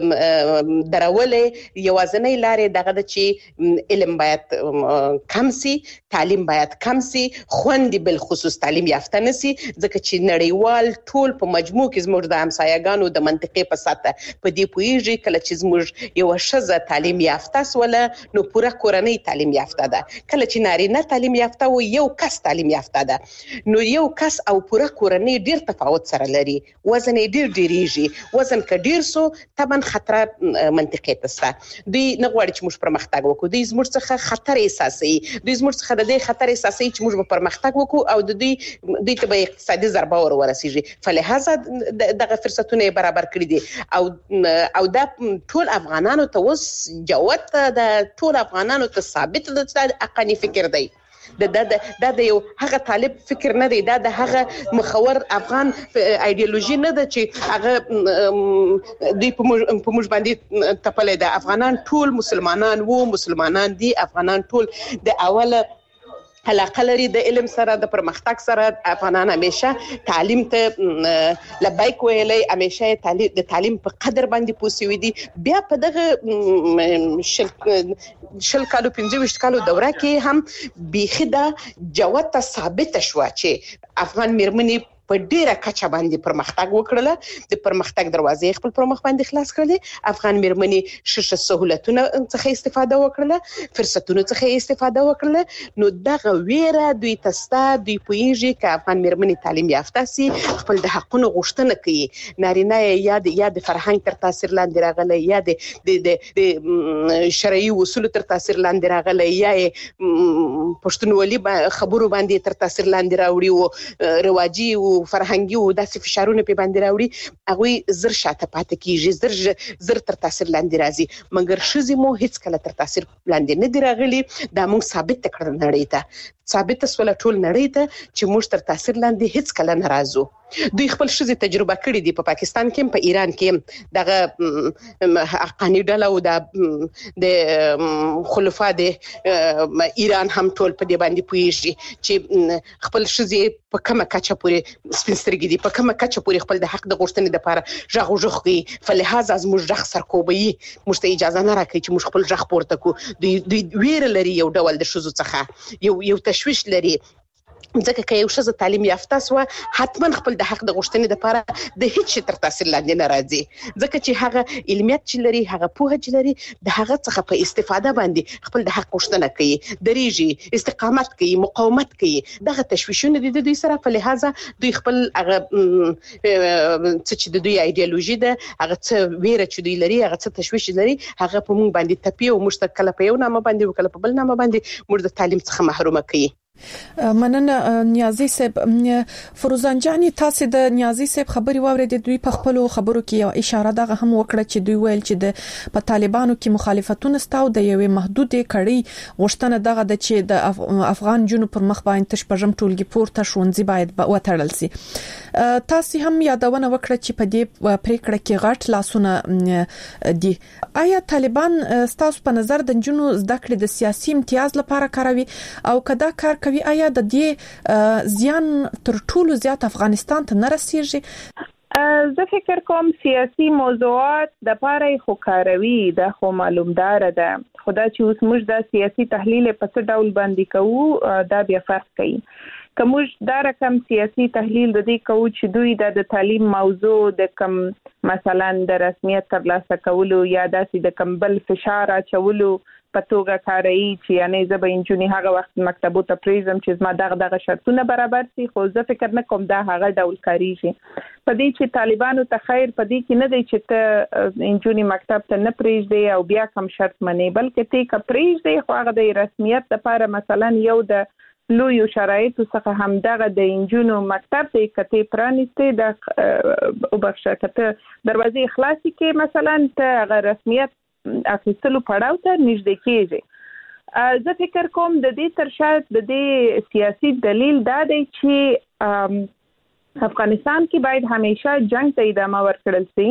درولې یوازنۍ لارې دغه د چې علم باید کم سي، تعلیم باید کم سي، خوندې بل خصوص تعلیم یافته نسي ځکه چې نړیوال ټول په مجموع کې زموږ د همسایګانو د منطقې په ساته په دې پویږي کله چې زموږ یو شزه تعلیم یافته سول نو پوره کورنۍ تعلیم یافته ده. کله چې نارینه تعلیم یافته و یو کس تعلیم یافته ده نو یو کس او پوره کورنۍ ډیر تفاوت سره لري. وزن یې ډیریږي. وزن کډیر سو طبعا خطر منطقي تسته. دوی نه غواړي چې موږ پرمختګ وکړو. دوی زموږ څخه خطر احساسي. دوی زموږ څخه د دې خطر احساسي چې موږ به پرمختګ وکړو او د دوی ته به اقتصادي ضربه ورسیږي. فلهذا دغه فرصتونه برابر کړی دي او دا ټول افغانانو ته وس جوت د ټول افغانانو ته ثابت د حقاني فکر دی. د یو هغه طالب فکر نه دی. دا د هغه مخور افغان ایدئولوژي نه ده چې هغه دوی په موږ باندې تپلې ده. افغانان ټول مسلمانان دي. افغانان ټول د اوله علاقه لري د علم سره د پرمختګ سره. افغانان همیشه تعلیم ته لبیک ویلي، همیشه د تعلیم په قدر باندې پوسوي دي. بیا په دغه شل کالو 25 کالو دوره کې هم بیخي دا جوته ثابت شو چې افغان میرمنې په ډیره کچه باندې پرمختګ وکړل د پرمختګ دروازې خپل پر مخ باندې خلاص کړلې افغان مېرمنې شش سہولتونه څخه استفاده وکړه فرصتونو څخه استفاده وکړه نو دغه ویره دوی تستا دوی پویږي ک افغان مېرمنې تعلیم یافته سي خپل د حقونو غوښتنه کوي نارینه یا د فرهنګ تر تاثیر لاندې راغلی یا د شرعي اصول تر تاثیر لاندې راغلی یا پښتونولي خبرو باندې تر تاثیر لاندې راوړي او رواجي او فرهنګي او داسې فشارونه په باندې راوړي هغه زر شاته پاتې کیږي زر تر تاثیر لاندې راځي مګر شزي مو هیڅ کله تر تاثیر لاندې نه دی راغلي دا موږ ثابت کړل نړۍ ته ثابت سول ټول نړۍ ته چې موږ تر تاثیر لاندې هیڅ کله نه راځو دوی خپل شزي تجربه کړې دي په پاکستان کې په ایران کې دغه حقانی ډله او د خلفا د ایران هم ټول په دې باندې پويږي چې خپل شزي په کومه کچه پورې سپینسترګي دي په کومه کچه پورې خپل د حق د غوښتنې لپاره ژغ وژغي فلهذا از موږ ژغ سرکوبي موږ ته اجازه نه راکړي چې موږ خپل ژغ پورته کو دوی ویره لري یو ډول د شزو څخه یو تشويش لري ځکه که یو شزه تعلیم یافته سو حتما خپل د حق د غوښتنې لپاره د هیڅ تر تاثیر لاندې نه راځي ځکه چې هغه علمیت چې لري هغه پوهه چې لري د هغه څخه په استفاده باندې خپل د حق غوښتنه کوي درېږي استقامت کوي مقاومت کوي دغه تشویشونه د دوی سره په لحاظه دوی خپل هغه چې د دوی ایدئولوژي ده هغه څه ویره چې دوی لري هغه څه تشویش لري هغه په موږ باندې تپي او مشتکل په یو نامه باندې وکړه په بل نامه باندې موږ د تعلیم څخه محروم کوي مننه نیازي صاحب فروزان جاني تاسو د نیازي صاحب خبري واورېد دوی په خپل خبرو کې یو اشاره دغه هم وکړه چې دوی ویل چې د په طالبانو کې مخالفتونه ستاو د یوې محدودې کړي غوښتنه دغه د چې د افغان جنو پر مخ باندې تشپژم ټولګي پورته شونځي باید وتړل سي تاسو هم یادونه وکړه چې په دې پریکړه کې غټ لاسونه دي آیا طالبان تاسو په نظر د جنو زده کړې د سیاسي امتیاز لپاره کاروي او کدا کار کوي آیا د دې زیان تر ټولو زیات افغانستان ته نه رسیږي زه فکر کوم سیاسي موضوعات د پاره خو کاروي د خو معلومدار ده خدا چې اوس موږ د سیاسي تحلیل په څه ډول باندې کوو دا بیا فرق کوي کومج دا رقم سیاسي تحلیل د دې کوو چې دوی د تعلیم موضوع د کم مثلا د رسمیت ترلاسه کولو یا د کمبل فشار اچولو پتوګه کاری چې یعنی زبې انجونی هغه وخت مکتبو ته پریزم چې ما دغه شرطونه برابر سي خو زه فکر نه کوم دا هغه ډول کاری شي په دې چې طالبانو ته خیر په دې کې نه دی چې ته انجونی مکتب ته نه پریږدي او بیا کوم شرط منی بلکې ته کا پریږدي خو هغه د رسمیت لپاره مثلا یو د لوی شرایط څخه هم دغه د انجونو مکتب ته کته پرانیسته د وبخښه کته دروازې خلاصي کې مثلا ته رسمیت اخیستلو پړاو ته نږدې کېږي زه فکر کوم د دې ترشات د دې سیاسي دلیل دا دی چې افغانستان کې باید همیشه جنگ ته ادامه ورکړل شي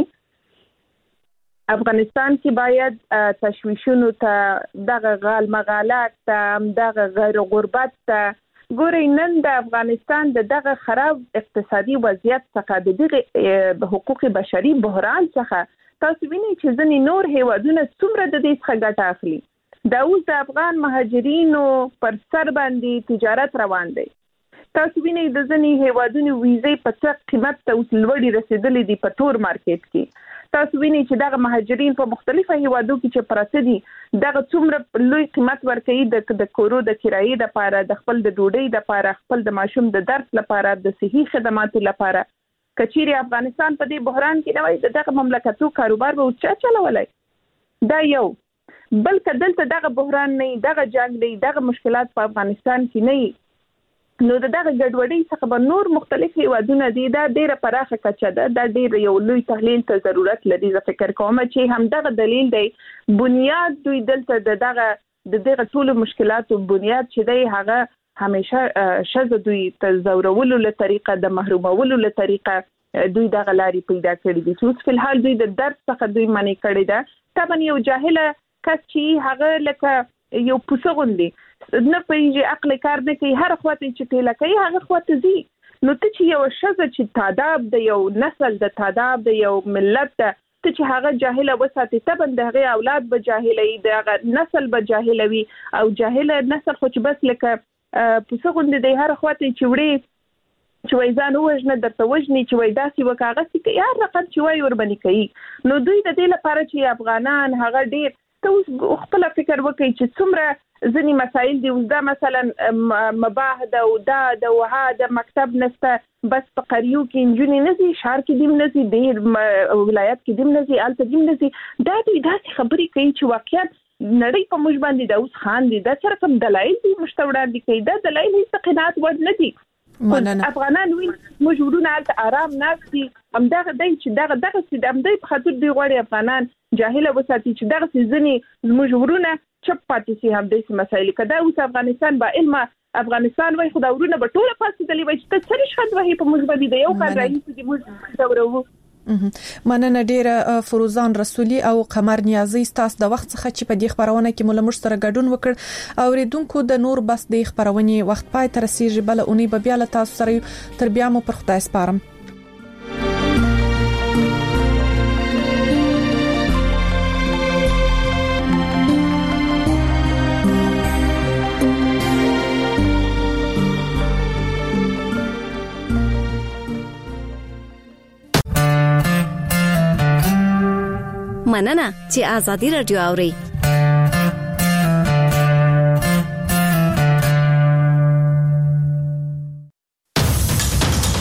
افغانستان کې باید تشویشونو ته دغه غال مغالات ته دغه غیر غربت ته ګورې نن د افغانستان دغه خراب اقتصادي وضعیت څخه د دغه حقوق بشري بحران څخه تاسو وینئ چې ځینې نور هیوادونه څومره د دې څخه ګټه اخلي دا اوس د افغان مهاجرینو پر سر باندې تجارت روان دی تاسو وینئ د ځینې هیوادونو ویزې په څه قیمت ته اوس لوړې رسیدلې دي په تور مارکیټ کې تاسو وینئ چې دغه مهاجرین په مختلفو هیوادو کې چې پراته دي دغه څومره لوی قیمت ورکوي د کورو د کرایې لپاره د خپل د ډوډۍ لپاره خپل د ماشوم د درس لپاره د صحي خدماتو لپاره کچيري افغانستان په دې بحران کې نه وای دغه مملکتو کاروبار به چا چلولای دا یو بلکې دلته دغه بحران نه دغه جنگ نه دغه مشکلات په افغانستان کې نه نو دغه ګډوډۍ څخه به نور مختلف هیوادونه دي دا ډیره پراخه کچه ده دا ډیر یو لوی تحلیل ته ضرورت لري زه فکر کوم چې هم دغه دلیل دی بنیاد دوی دلته دغه ټول مشکلاتو بنیاد چې دی هغه همیشه شزه دوی ته زورولو له طریقه د محرومولو له طریقه دوی دغه لاري پیدا کړې دي چې په الحال دوی د درس څخه دوی منی کړی ده طبعا یو جاهل کس چې هغه لکه یو پوسغوندي نه پېږي عقل کار نه کوي هر خواته چې تل کوي هغه خواته زی نو ته چې یو شزه چې تاداب د یو نسل د تاداب د یو ملت ته چې هغه جاهل وساتي ته بندغه اولاد به جاهلي دغه نسل به جاهلوي او جاهل نسل خو چې بس لکه پوسغوندي د هر خواته چې وړي چې وای ځان وژنه درته وژني چې وای داسې وکاغه چې یا رقم چې وای ور باندې کوي نو دوی د دې لپاره چې افغانان هغه ډیر ته خپل فکر وکړي چې څومره ځینی مسایل دي دا مثلا مباهده او د وهاده مکتب نسته بس په قریو کې انجونی نزي شهر کې دیم نزي ډیر ولایت کې دیم نزي الته دیم نزي دا دوی داسې خبرې کوي چې واقعا نړۍ په موږ باندې دا اوس خان دي دا سره کوم دلایل دي مشتوړان دي کوي دا دلایل هیڅ قناعت ور نه دي افغانان وین مجبورونه الته آرام ناستي همدغه دای چې دغه چې د امدای په خاطر دی غوړي افغانان جاهل وساتي چې دغه ځنی مجبورونه چپ پاتې سي هم د مسایل کده اوس افغانستان با علم افغانستان وای خداورونه په ټوله پاسې دلی وای چې څه شخص وای په موږ باندې یو کار راځي چې موږ دورو مننه ډیره فروزان رسولي او قمر نیازي تاسو د وخت څخه چې په دې خبرونه کې مول مشترک ګډون وکړ او ریدونکو د نور بس د خبرونه وخت پای تر رسیدي بل اونۍ به بیا له تاسو سره تر بیا مو پر خدای سپارم مننه چې آزادي رادیو اوري